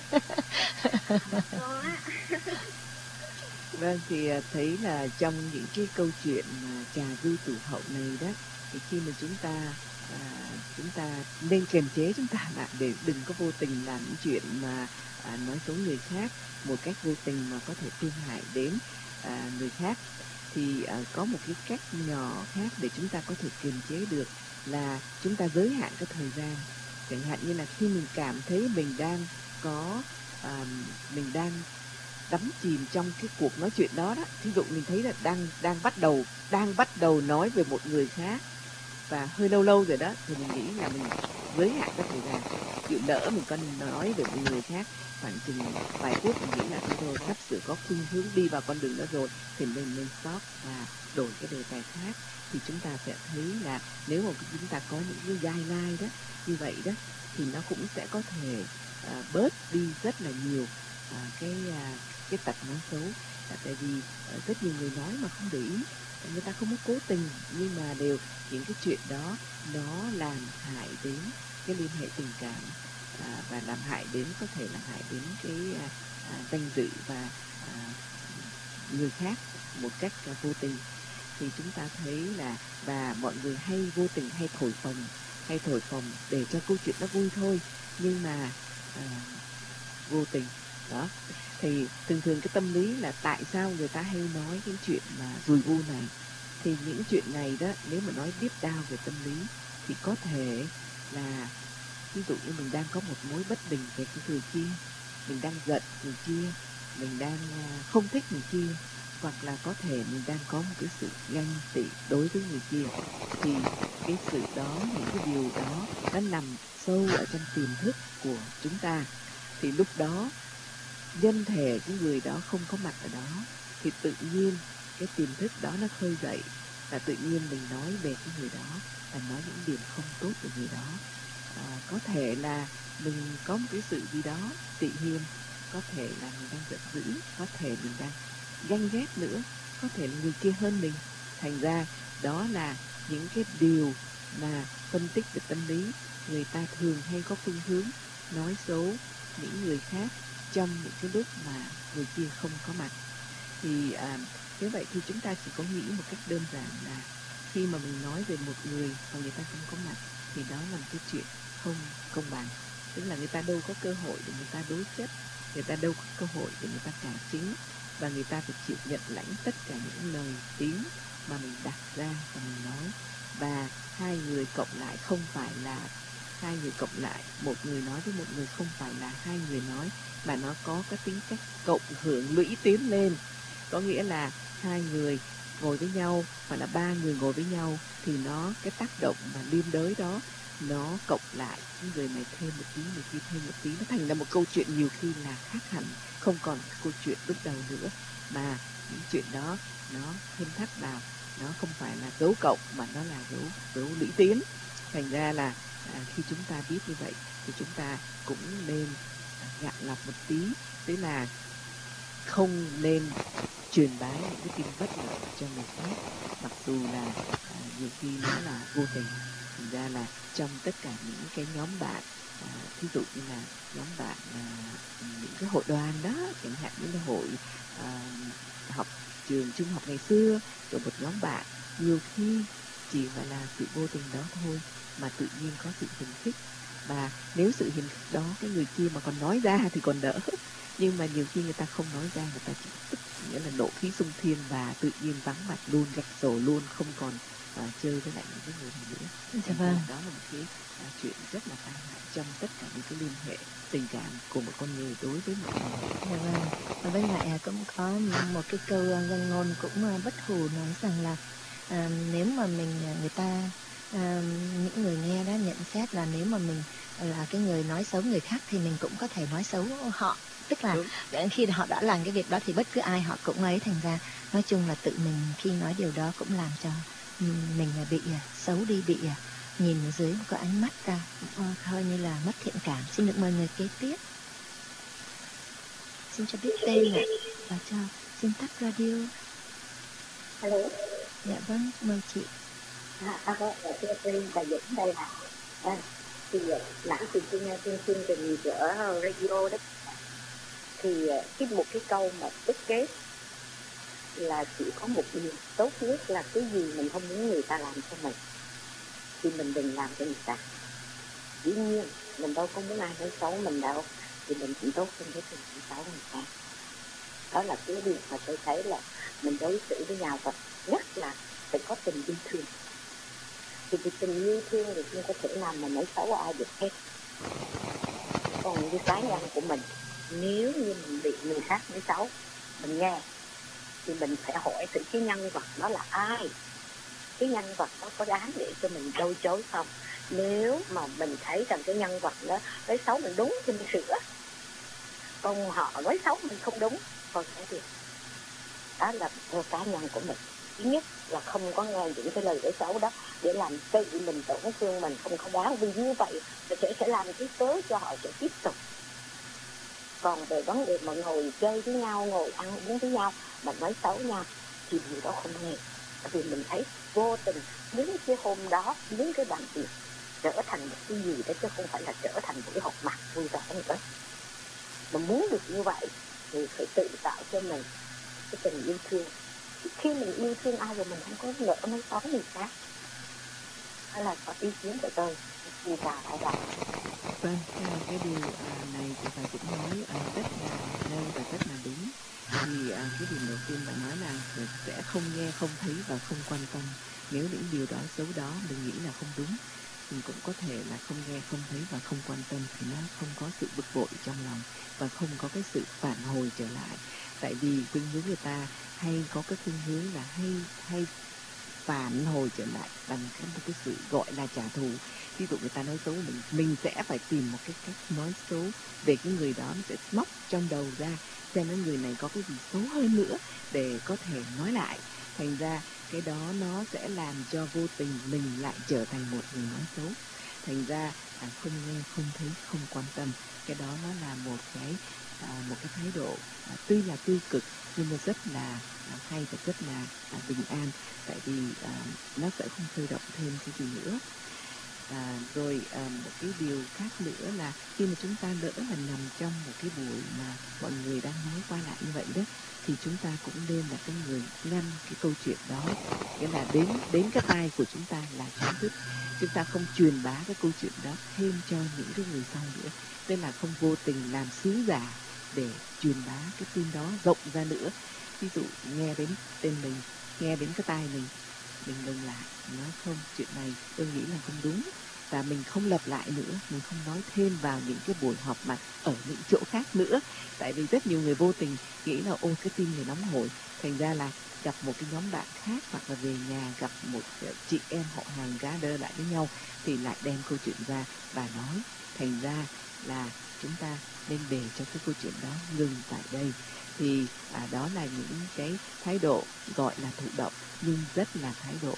Vâng, thì thấy là trong những cái câu chuyện mà trà dư tủ hậu này đó, thì khi mà chúng ta nên kiềm chế chúng ta lại để đừng có vô tình làm những chuyện mà nói xấu người khác một cách vô tình mà có thể phương hại đến người khác. Thì có một cái cách nhỏ khác để chúng ta có thể kiềm chế được là chúng ta giới hạn cái thời gian. Chẳng hạn như là khi mình cảm thấy mình đang đắm chìm trong cái cuộc nói chuyện đó đó, thí dụ mình thấy là đang bắt đầu nói về một người khác và hơi lâu lâu rồi đó, thì mình nghĩ là mình giới hạn cái thời gian. Dụ lỡ mình có nói về một người khác khoảng chừng vài phút, mình nghĩ là thôi sắp sửa có khuynh hướng đi vào con đường đó rồi, thì mình nên stop và đổi cái đề tài khác. Thì chúng ta sẽ thấy là nếu mà chúng ta có những cái guideline đó như vậy đó, thì nó cũng sẽ có thể bớt đi rất là nhiều cái tật nói xấu. Tại vì rất nhiều người nói mà không để ý, người ta không có cố tình, nhưng mà đều những cái chuyện đó nó làm hại đến cái liên hệ tình cảm, và làm hại đến, có thể làm hại đến cái danh dự và người khác một cách vô tình. Thì chúng ta thấy là, và mọi người hay vô tình hay thổi phồng để cho câu chuyện nó vui thôi, nhưng mà vô tình đó. Thì thường cái tâm lý là tại sao người ta hay nói cái chuyện mà rùi bu này, thì những chuyện này đó, nếu mà nói deep down về tâm lý thì có thể là ví dụ như mình đang có một mối bất bình về cái người kia, mình đang giận người kia, mình đang không thích người kia, hoặc là có thể mình đang có một cái sự ganh tị đối với người kia. Thì cái sự đó, những cái điều đó nó nằm sâu ở trong tiềm thức của chúng ta. Thì lúc đó nhân thể cái người đó không có mặt ở đó, thì tự nhiên cái tiềm thức đó nó khơi dậy, và tự nhiên mình nói về cái người đó và nói những điểm không tốt về người đó. Có thể là mình có một cái sự gì đó tị hiềm, có thể là mình đang giận dữ, có thể mình đang ganh ghét nữa, có thể là người kia hơn mình. Thành ra đó là những cái điều mà phân tích về tâm lý, người ta thường hay có khuynh hướng nói xấu những người khác trong những cái lúc mà người kia không có mặt. Thì như vậy thì chúng ta chỉ có nghĩ một cách đơn giản là khi mà mình nói về một người mà người ta không có mặt, thì đó là một cái chuyện không công bằng. Tức là người ta đâu có cơ hội để người ta đối chất, người ta đâu có cơ hội để người ta cải chính, và người ta phải chịu nhận lãnh tất cả những lời tiếng mà mình đặt ra và mình nói. Và hai người cộng lại không phải là hai người cộng lại, một người nói với một người không phải là hai người nói, mà nó có cái tính cách cộng hưởng lũy tiến lên. Có nghĩa là hai người ngồi với nhau, hoặc là ba người ngồi với nhau, thì nó cái tác động mà liên đới đó nó cộng lại, người này thêm một tí, người kia thêm một tí, nó thành ra một câu chuyện nhiều khi là khác hẳn, không còn câu chuyện lúc đầu nữa, mà những chuyện đó nó thêm thắt vào, nó không phải là dấu cộng mà nó là dấu lũy tiến. Thành ra là khi chúng ta biết như vậy thì chúng ta cũng nên gạn lọc một tí, tức là không nên truyền bá những cái tin bất lợi cho người khác, mặc dù là nhiều khi nó là vô tình. Thành ra là trong tất cả những cái nhóm bạn, ví dụ như là nhóm bạn những cái hội đoàn đó, chẳng hạn như là hội học trường trung học ngày xưa, rồi một nhóm bạn, nhiều khi chỉ phải là sự vô tình đó thôi mà tự nhiên có sự hiềm khích. Và nếu sự hiềm khích đó cái người kia mà còn nói ra thì còn đỡ, nhưng mà nhiều khi người ta không nói ra, người ta chỉ tức, nghĩa là nộ khí xung thiên, và tự nhiên vắng mặt luôn, gạch sổ luôn, không còn chơi với lại những cái người này nữa. Dạ vâng. Đó là một cái chuyện rất là tai hại trong tất cả những cái liên hệ tình cảm của một con người đối với một người. Dạ vâng. Và với lại cũng có một cái câu danh ngôn cũng bất hủ nói rằng là nếu mà người ta những người nghe đó nhận xét là nếu mà mình là cái người nói xấu người khác thì mình cũng có thể nói xấu họ. Tức là khi họ đã làm cái việc đó thì bất cứ ai họ cũng ấy. Thành ra nói chung là tự mình khi nói điều đó cũng làm cho mình bị xấu đi, bị nhìn ở dưới một cái ánh mắt ra hơi như là mất thiện cảm. Xin được mời người kế tiếp. Xin cho biết tên ạ và cho xin tắt radio. Alo. Dạ vâng, mời chị. thưa Tiên và Dũng đây là thì nãy thì tôi nghe chương trình ở radio đó, thì một cái câu mà đúc kết là chỉ có một điều tốt nhất là cái gì mình không muốn người ta làm cho mình thì mình đừng làm cho người ta. Dĩ nhiên mình đâu có muốn ai nói xấu mình đâu, thì mình cũng tốt hơn cái chuyện xấu người ta. Đó là cái điều mà tôi thấy là mình đối xử với nhau, và nhất là phải có tình yêu thương. Thì cái tình yêu thương thì không có thể làm mà nói xấu ai được hết. Còn như cá nhân của mình, nếu như mình bị người khác nói xấu, mình nghe thì mình phải hỏi thử cái nhân vật đó là ai, cái nhân vật đó có đáng để cho mình đâu chối không. Nếu mà mình thấy rằng cái nhân vật đó nói xấu mình đúng thì mình sửa, còn họ nói xấu mình không đúng thôi cái gì. Đó là theo cá nhân của mình. Thứ nhất là không có nghe những cái lời nói xấu đó để làm tự mình tổn thương mình, không có đáng, vì như vậy sẽ làm cái cớ cho họ sẽ tiếp tục. Còn về vấn đề mà ngồi chơi với nhau, ngồi ăn uống với nhau mà nói xấu nhau thì điều đó không nghe. Bởi vì mình thấy vô tình những cái hôm đó, những cái bàn tiệc trở thành một cái gì đó chứ không phải là trở thành buổi họp mặt vui vẻ nữa. Mà muốn được như vậy thì phải tự tạo cho mình cái tình yêu thương. Khi mình yêu thương ai rồi mình không có nỡ nói xấu người khác. Đó là có ý kiến của tôi. Xin chào đại đạo. Vâng, cái điều này thì phải cũng nói rất là hay và rất là đúng. Thì cái điều đầu tiên bạn nói là sẽ không nghe, không thấy và không quan tâm. Nếu những điều đó xấu đó mình nghĩ là không đúng, mình cũng có thể là không nghe, không thấy và không quan tâm, thì nó không có sự bực bội trong lòng và không có cái sự phản hồi trở lại. Tại vì khuynh hướng người ta hay có cái khuynh hướng là hay phản hồi trở lại bằng một cái sự gọi là trả thù. Ví dụ người ta nói xấu mình sẽ phải tìm một cái cách nói xấu về cái người đó, nó sẽ móc trong đầu ra xem cái người này có cái gì xấu hơn nữa để có thể nói lại. Thành ra cái đó nó sẽ làm cho vô tình mình lại trở thành một người nói xấu. Thành ra không nghe, không thấy, không quan tâm, cái đó nó là một cái thái độ tuy là tiêu cực nhưng mà rất là hay và rất là bình an. Tại vì nó sẽ không khơi động thêm cái gì nữa. Rồi một cái điều khác nữa là khi mà chúng ta lỡ là nằm trong một cái buổi mà mọi người đang nói qua lại như vậy đó, thì chúng ta cũng nên là cái người ngăn cái câu chuyện đó, nghĩa là đến cái tai của chúng ta là chấm dứt. Chúng ta không truyền bá cái câu chuyện đó thêm cho những cái người sau nữa, tức là không vô tình làm sứ giả để truyền bá cái tin đó rộng ra nữa. Ví dụ nghe đến tên mình, nghe đến cái tai mình ngừng lại, nói không, chuyện này tôi nghĩ là không đúng, và mình không lặp lại nữa, mình không nói thêm vào những cái buổi họp mặt ở những chỗ khác nữa. Tại vì rất nhiều người vô tình nghĩ là ôi cái tin này nóng hổi, thành ra là gặp một cái nhóm bạn khác hoặc là về nhà gặp một chị em họ hàng gather lại với nhau thì lại đem câu chuyện ra và nói. Thành ra là chúng ta nên để cho cái câu chuyện đó ngừng tại đây. Thì đó là những cái thái độ gọi là thụ động nhưng rất là thái độ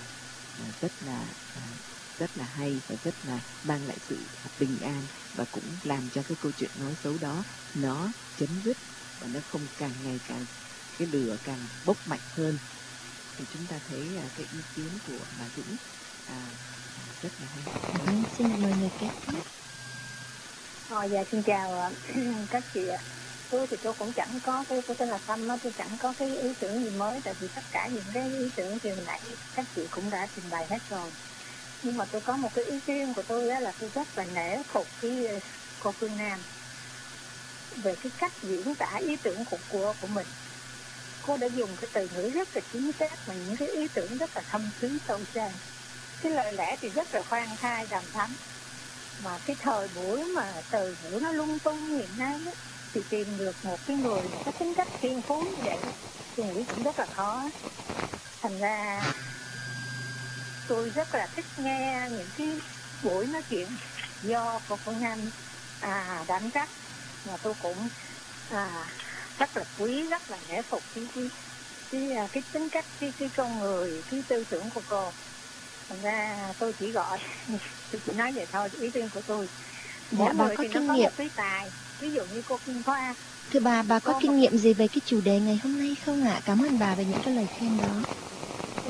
rất là hay và rất là mang lại sự bình an, và cũng làm cho cái câu chuyện nói xấu đó nó chấm dứt và nó không càng ngày càng cái lửa càng bốc mạnh hơn. Thì chúng ta thấy cái ý kiến của bà Dũng rất là hay. Xin mời người kế tiếp. Dạ xin chào các chị ạ. Tôi thì tôi cũng chẳng có tôi tên là Tâm á, tôi chẳng có cái ý tưởng gì mới, tại vì tất cả những cái ý tưởng từ nãy các chị cũng đã trình bày hết rồi. Nhưng mà tôi có một cái ý riêng của tôi đó là tôi rất là nể phục cái cô Phương Nam về cái cách diễn tả ý tưởng của mình. Cô đã dùng cái từ ngữ rất là chính xác và những cái ý tưởng rất là thâm thúy sâu xa. Cái lời lẽ thì rất là khoan thai đàm thắm, mà cái thời buổi mà từ ngữ nó lung tung hiện nay đó, thì tìm được một cái người có tính cách thiên phú như vậy tôi nghĩ cũng rất là khó. Thành ra tôi rất là thích nghe những cái buổi nói chuyện do cô Phương Nam dẫn dắt, mà tôi cũng rất là quý, rất là nể phục cái tính cách, cái con người, cái tư tưởng của cô. Thành ra tôi chỉ nói vậy thôi, ý riêng của tôi. Mỗi người thì nó có một cái tài, ví dụ như cô Kim Thoa. Thưa bà có kinh nghiệm gì về cái chủ đề ngày hôm nay không ạ? Cảm ơn bà về những cái lời khen đó. Thì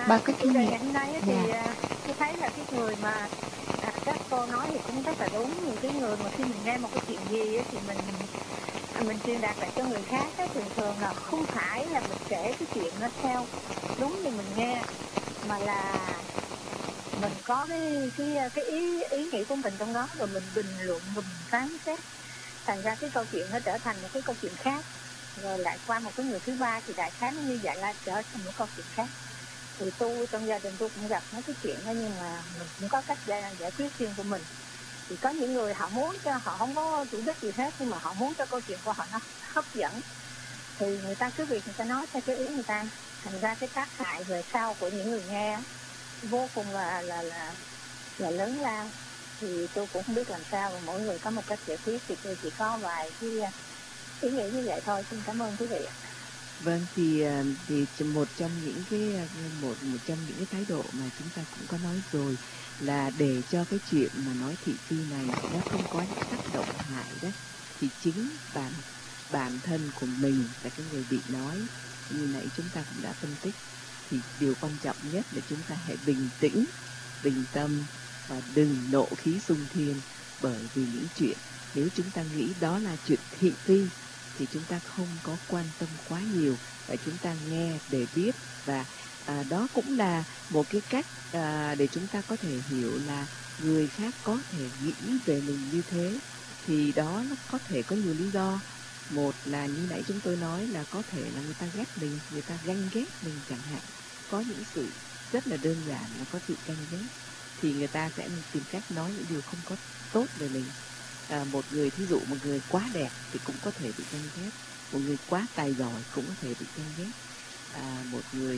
Bao cái kinh nghiệm. Ngày hôm nay thì tôi thấy là cái người mà các cô nói thì cũng rất là đúng. Những cái người mà khi mình nghe một cái chuyện gì thì mình truyền đạt lại cho người khác thường thường là không phải là mình kể cái chuyện nó theo đúng như mình nghe, mà là mình có cái ý nghĩ của mình trong đó, rồi mình bình luận, rồi mình phán xét, thành ra cái câu chuyện nó trở thành một cái câu chuyện khác, rồi lại qua một cái người thứ ba thì đại khái nó như vậy là trở thành một câu chuyện khác. Thì tôi trong gia đình tôi cũng gặp mấy cái chuyện đó, nhưng mà mình cũng có cách giải quyết riêng của mình. Thì có những người họ muốn cho họ không có chủ đích gì hết, nhưng mà họ muốn cho câu chuyện của họ nó hấp dẫn, thì người ta cứ việc người ta nói theo cái ý người ta, thành ra cái tác hại về sau của những người nghe vô cùng là lớn lao. Thì tôi cũng không biết làm sao, và mỗi người có một cách giải quyết, thì tôi chỉ có vài cái ý nghĩ như vậy thôi. Xin cảm ơn quý vị. Vâng, thì một trong những cái thái độ mà chúng ta cũng có nói rồi là để cho cái chuyện mà nói thị phi này nó không có những tác động hại đó, thì chính bản thân của mình là cái người bị nói. Như nãy chúng ta cũng đã phân tích, thì điều quan trọng nhất là chúng ta hãy bình tĩnh, bình tâm và đừng nộ khí xung thiên. Bởi vì những chuyện, nếu chúng ta nghĩ đó là chuyện thị phi thì chúng ta không có quan tâm quá nhiều, và chúng ta nghe để biết. Và đó cũng là một cái cách để chúng ta có thể hiểu là người khác có thể nghĩ về mình như thế. Thì đó nó có thể có nhiều lý do. Một là như nãy chúng tôi nói là có thể là người ta ghét mình, người ta ganh ghét mình chẳng hạn. Có những sự rất là đơn giản là có sự ganh ghét, thì người ta sẽ tìm cách nói những điều không có tốt về mình. Một người, thí dụ một người quá đẹp thì cũng có thể bị ganh ghét, một người quá tài giỏi cũng có thể bị ganh ghét, một người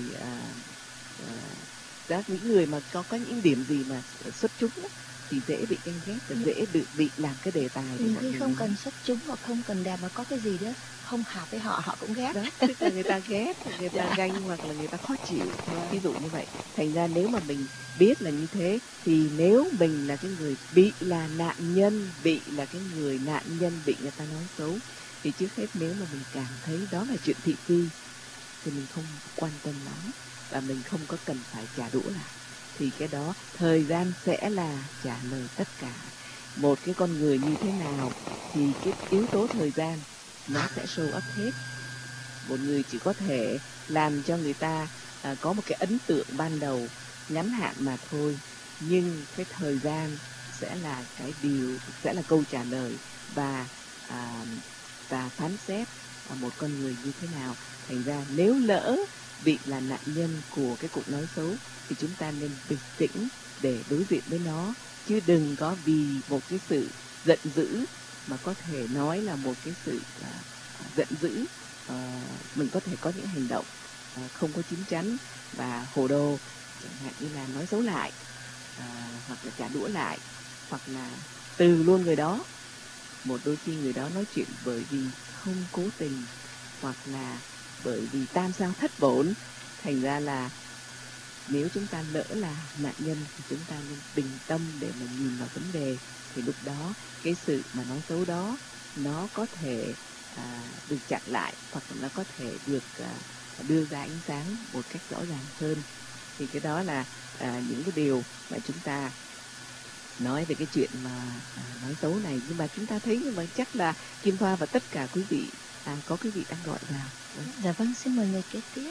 đó, những người mà có những điểm gì mà xuất chúng đó, thì dễ bị ganh ghét và dễ bị làm cái đề tài. Nhiều khi không cần xuất chúng hoặc không cần đẹp, mà có cái gì đó không hợp với họ, họ cũng ghét. Đó, tức là người ta ghét, người ta ganh hoặc là người ta khó chịu, ví dụ như vậy. Thành ra nếu mà mình biết là như thế, thì nếu mình là cái người bị là nạn nhân, bị người ta nói xấu, thì trước hết nếu mà mình cảm thấy đó là chuyện thị phi thì mình không quan tâm lắm, và mình không có cần phải trả đũa lại. Thì cái đó thời gian sẽ là trả lời tất cả. Một cái con người như thế nào thì cái yếu tố thời gian nó sẽ show up hết. Một người chỉ có thể làm cho người ta có một cái ấn tượng ban đầu ngắn hạn mà thôi, nhưng cái thời gian sẽ là sẽ là câu trả lời và phán xét một con người như thế nào. Thành ra nếu lỡ bị là nạn nhân của cái cuộc nói xấu thì chúng ta nên bình tĩnh để đối diện với nó, chứ đừng có vì một cái sự giận dữ mà có thể nói là một cái sự giận dữ. Mình có thể có những hành động không có chín chắn và hồ đồ, chẳng hạn như là nói xấu lại, hoặc là trả đũa lại, hoặc là từ luôn người đó. Một đôi khi người đó nói chuyện bởi vì không cố tình, hoặc là bởi vì tam sao thất bổn. Thành ra là nếu chúng ta lỡ là nạn nhân thì chúng ta nên bình tâm để mà nhìn vào vấn đề. Thì lúc đó cái sự mà nói xấu đó nó có thể được chặn lại, hoặc là nó có thể được đưa ra ánh sáng một cách rõ ràng hơn. Thì cái đó là những cái điều mà chúng ta nói về cái chuyện mà nói xấu này. Nhưng mà chúng ta thấy, nhưng mà chắc là Kim Thoa và tất cả quý vị có quý vị đang gọi vào. Dạ vâng, xin mời người kế tiếp.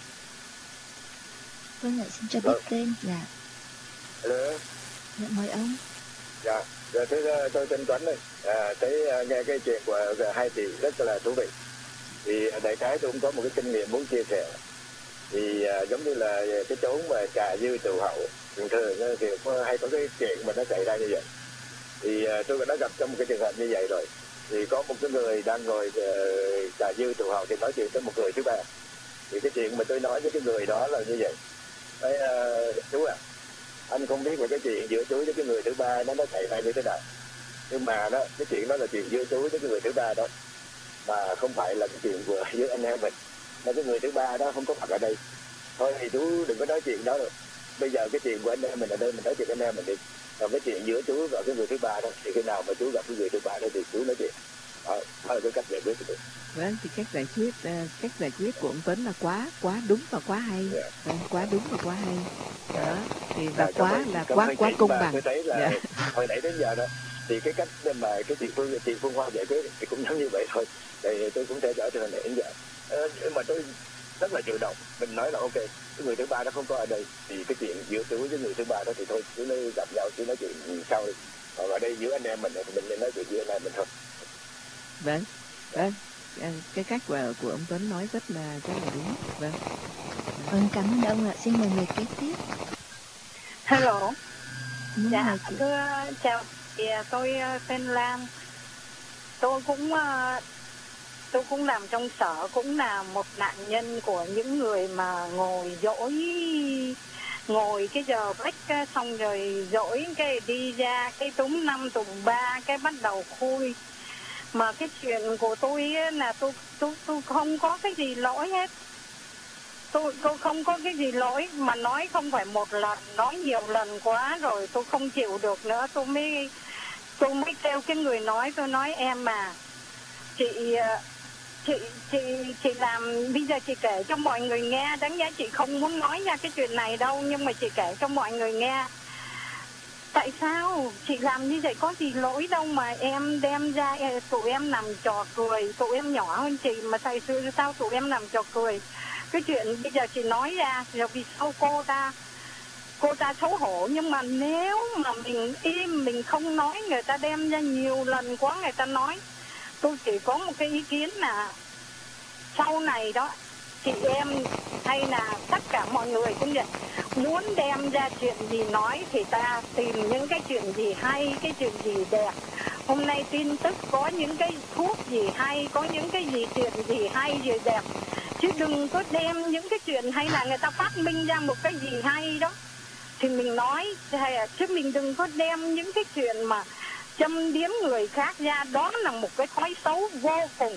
Vâng ạ, xin cho biết tên. Dạ. Hello. Dạ, mời ông. Dạ, tôi tên Tuấn đây. Nghe cái chuyện của hai tỷ rất là thú vị. Thì đại khái tôi cũng có một cái kinh nghiệm muốn chia sẻ. Thì giống như là cái chỗ mà trà dư tù hậu, thường thường thì hay có cái chuyện mà nó xảy ra như vậy. Thì tôi đã gặp trong một cái trường hợp như vậy rồi. Thì có một cái người đang ngồi trà dư tù hậu thì nói chuyện với một người thứ ba. Thì cái chuyện mà tôi nói với cái người đó là như vậy. Đấy, chú ạ, anh không biết về cái chuyện giữa chú với cái người thứ ba nó xảy ra như thế nào. Nhưng mà đó, cái chuyện đó là chuyện giữa chú với cái người thứ ba đó, mà không phải là cái chuyện của giữa anh em mình. Mà cái người thứ ba đó không có mặt ở đây. Thôi thì chú đừng có nói chuyện đó rồi. Bây giờ cái chuyện của anh em mình ở đây, mình nói chuyện anh em mình đi. Còn cái chuyện giữa chú và cái người thứ ba đó, thì khi nào mà chú gặp cái người thứ ba đó thì chú nói chuyện. đó là cái cách giải quyết của tôi. Vâng, thì cách giải quyết của ông Tuấn là quá đúng và quá hay. Vâng, quá đúng và quá hay. Đó, thì và quá công bằng. Tôi thấy là hồi nãy đến giờ đó thì cái cách mà cái chị Phương Hoa giải quyết thì cũng giống như vậy thôi. Thì tôi cũng theo dõi từ hồi nãy đến giờ. Nhưng mà tôi rất là chủ động, mình nói là ok, cái người thứ ba nó không có ở đây thì cái chuyện giữa tôi với người thứ ba đó thì thôi, cứ nói gặp nhau chứ nói chuyện sau đi. Còn ở đây giữa anh em mình thì mình nên nói chuyện giữa anh em mình thôi. Vâng, cái cách của ông Tuấn nói rất là đúng. Vâng, cảm ơn ông ạ. Xin mời người kế tiếp. Hello. Dạ, thưa chào chị, tôi tên Lan. Tôi cũng làm trong sở, cũng là một nạn nhân của những người mà ngồi cái giờ break xong rồi dỗi cái đi ra cái túm 5 túm 3 cái bắt đầu khui. Mà cái chuyện của tôi là tôi không có cái gì lỗi hết. Tôi không có cái gì lỗi, mà nói không phải một lần, nói nhiều lần quá rồi tôi không chịu được nữa. Tôi mới kêu cái người nói, tôi nói em mà chị làm, bây giờ chị kể cho mọi người nghe, đáng nhẽ chị không muốn nói ra cái chuyện này đâu, nhưng mà chị kể cho mọi người nghe. Tại sao chị làm như vậy, có gì lỗi đâu mà em đem ra tụi em làm trò cười. Tụi em nhỏ hơn chị mà sao tụi em làm trò cười. Cái chuyện bây giờ chị nói ra rồi vì sao cô ta xấu hổ. Nhưng mà nếu mà mình im, mình không nói, người ta đem ra nhiều lần quá người ta nói. Tôi chỉ có một cái ý kiến là sau này đó, chị em hay là tất cả mọi người cũng vậy, muốn đem ra chuyện gì nói thì ta tìm những cái chuyện gì hay, cái chuyện gì đẹp. Hôm nay tin tức có những cái thuốc gì hay, có những cái gì chuyện gì hay gì đẹp, chứ đừng có đem những cái chuyện hay là người ta phát minh ra một cái gì hay đó thì mình nói, chứ mình đừng có đem những cái chuyện mà châm biếm người khác ra. Đó là một cái thói xấu vô cùng.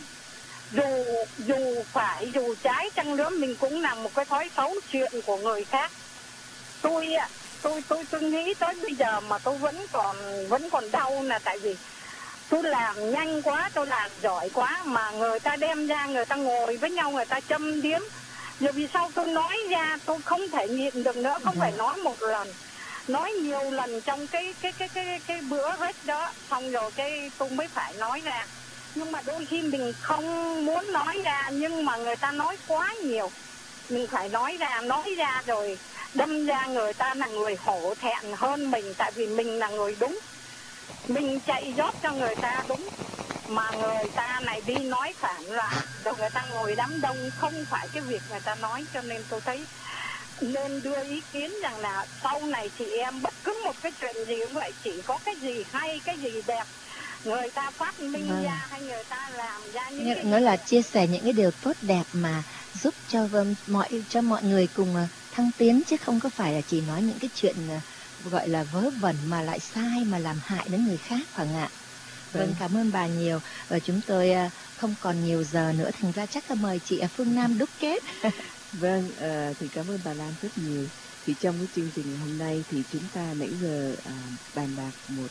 Dù trái chăng nữa mình cũng làm một cái thói xấu chuyện của người khác. Tôi nghĩ tới bây giờ mà tôi vẫn còn đau là tại vì tôi làm nhanh quá, tôi làm giỏi quá mà người ta đem ra, người ta ngồi với nhau, người ta châm biếm. Rồi vì sao tôi nói ra tôi không thể nhịn được nữa, không phải nói một lần, nói nhiều lần trong cái bữa hết đó, xong rồi cái tôi mới phải nói ra. Nhưng mà đôi khi mình không muốn nói ra, nhưng mà người ta nói quá nhiều, mình phải nói ra rồi đâm ra người ta là người hổ thẹn hơn mình, tại vì mình là người đúng, mình chạy rót cho người ta đúng, mà người ta này đi nói phản lại, rồi người ta ngồi đám đông không phải cái việc người ta nói. Cho nên tôi thấy nên đưa ý kiến rằng là sau này chị em bất cứ một cái chuyện gì cũng vậy, chỉ có cái gì hay, cái gì đẹp người ta phát minh ra hay người ta làm ra những cái nó là chia sẻ những cái điều tốt đẹp mà giúp cho mọi người cùng thăng tiến, chứ không có phải là chỉ nói những cái chuyện gọi là vớ vẩn mà lại sai, mà làm hại đến người khác, phải không ạ? Vâng, cảm ơn bà nhiều. Và chúng tôi không còn nhiều giờ nữa, thành ra chắc là mời chị Phương Nam đúc kết. Vâng, thì cảm ơn bà Lan rất nhiều. Thì trong cái chương trình hôm nay thì chúng ta nãy giờ bàn bạc một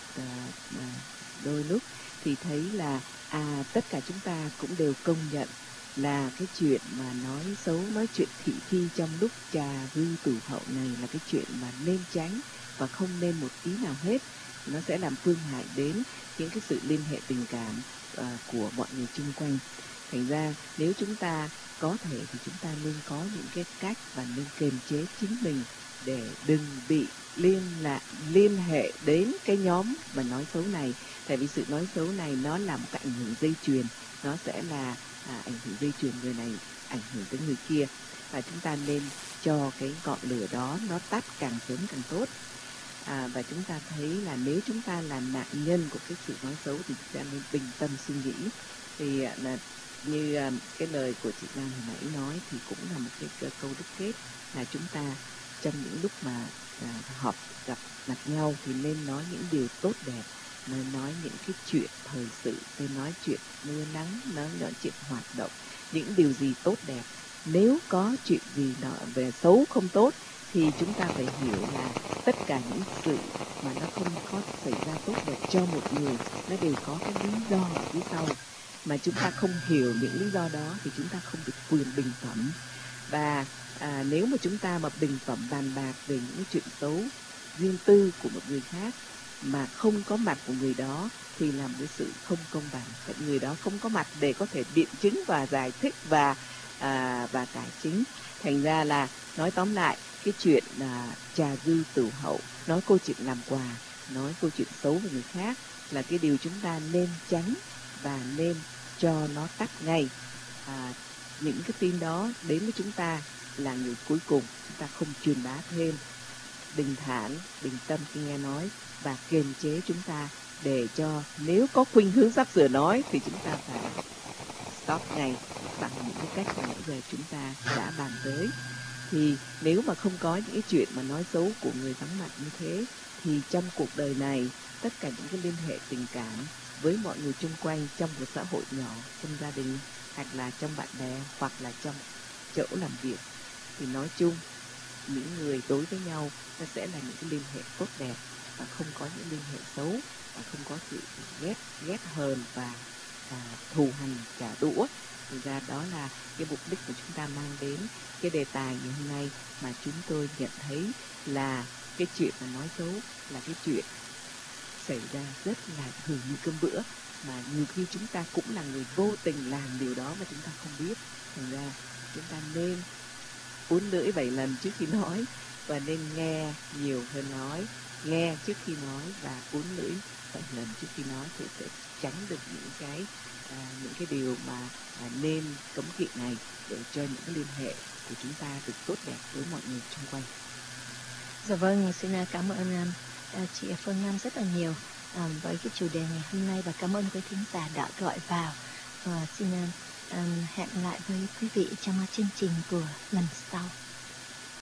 đôi lúc thì thấy là tất cả chúng ta cũng đều công nhận là cái chuyện mà nói xấu, nói chuyện thị phi trong lúc trà rư tửu hậu này là cái chuyện mà nên tránh và không nên một tí nào hết. Nó sẽ làm phương hại đến những cái sự liên hệ tình cảm của mọi người chung quanh. Thành ra nếu chúng ta có thể thì chúng ta nên có những cái cách và nên kiềm chế chính mình để đừng bị liên hệ đến cái nhóm mà nói xấu này. Tại vì sự nói xấu này nó là một cái ảnh hưởng dây chuyền, nó sẽ là ảnh hưởng dây chuyền, người này ảnh hưởng tới người kia, và chúng ta nên cho cái ngọn lửa đó nó tắt càng sớm càng tốt. Và chúng ta thấy là nếu chúng ta là nạn nhân của cái sự nói xấu thì chúng ta nên bình tâm suy nghĩ. Thì như cái lời của chị Lan hồi nãy nói thì cũng là một cái câu đúc kết là chúng ta trong những lúc mà họp gặp mặt nhau thì nên nói những điều tốt đẹp, nên nói những cái chuyện thời sự, nên nói chuyện mưa nắng, nói chuyện hoạt động, những điều gì tốt đẹp. Nếu có chuyện gì đó về xấu không tốt thì chúng ta phải hiểu là tất cả những sự mà nó không có xảy ra tốt đẹp cho một người, nó đều có cái lý do ở phía sau. mà chúng ta không hiểu những lý do đó thì chúng ta không được quyền bình phẩm. Và nếu mà chúng ta mà bình phẩm bàn bạc về những chuyện xấu riêng tư của một người khác mà không có mặt của người đó thì là một cái sự không công bằng. Tại người đó không có mặt để có thể biện chứng và giải thích và cải chính. Thành ra là nói tóm lại, cái chuyện trà dư tửu hậu, nói câu chuyện làm quà, nói câu chuyện xấu về người khác là cái điều chúng ta nên tránh và nên cho nó tắt ngay. Những cái tin đó đến với chúng ta là người cuối cùng, chúng ta không truyền bá thêm. Bình thản, bình tâm khi nghe nói và kiềm chế chúng ta để cho nếu có khuynh hướng sắp sửa nói thì chúng ta phải stop ngay bằng những cái cách mà nãy giờ chúng ta đã bàn tới. Thì nếu mà không có những cái chuyện mà nói xấu của người vắng mặt như thế thì trong cuộc đời này tất cả những cái liên hệ tình cảm với mọi người xung quanh trong một xã hội nhỏ, trong gia đình hoặc là trong bạn bè hoặc là trong chỗ làm việc thì nói chung những người đối với nhau nó sẽ là những cái liên hệ tốt đẹp và không có những liên hệ xấu và không có sự ghét hờn và thù hằn trả đũa. Thực ra đó là cái mục đích của chúng ta mang đến cái đề tài ngày hôm nay, mà chúng tôi nhận thấy là cái chuyện mà nói xấu là cái chuyện xảy ra rất là thường như cơm bữa, mà nhiều khi chúng ta cũng là người vô tình làm điều đó mà chúng ta không biết. Thành ra chúng ta nên uốn lưỡi 7 lần trước khi nói và nên nghe nhiều hơn nói, nghe trước khi nói và uốn lưỡi 7 lần trước khi nói thì sẽ tránh được những cái điều mà nên cấm kỵ này, để cho những cái liên hệ của chúng ta được tốt đẹp với mọi người xung quanh. Dạ vâng, xin cảm ơn chị Phương Nam rất là nhiều với cái chủ đề ngày hôm nay, và cảm ơn quý thính giả đã gọi vào. Và xin hẹn lại với quý vị trong chương trình của lần sau.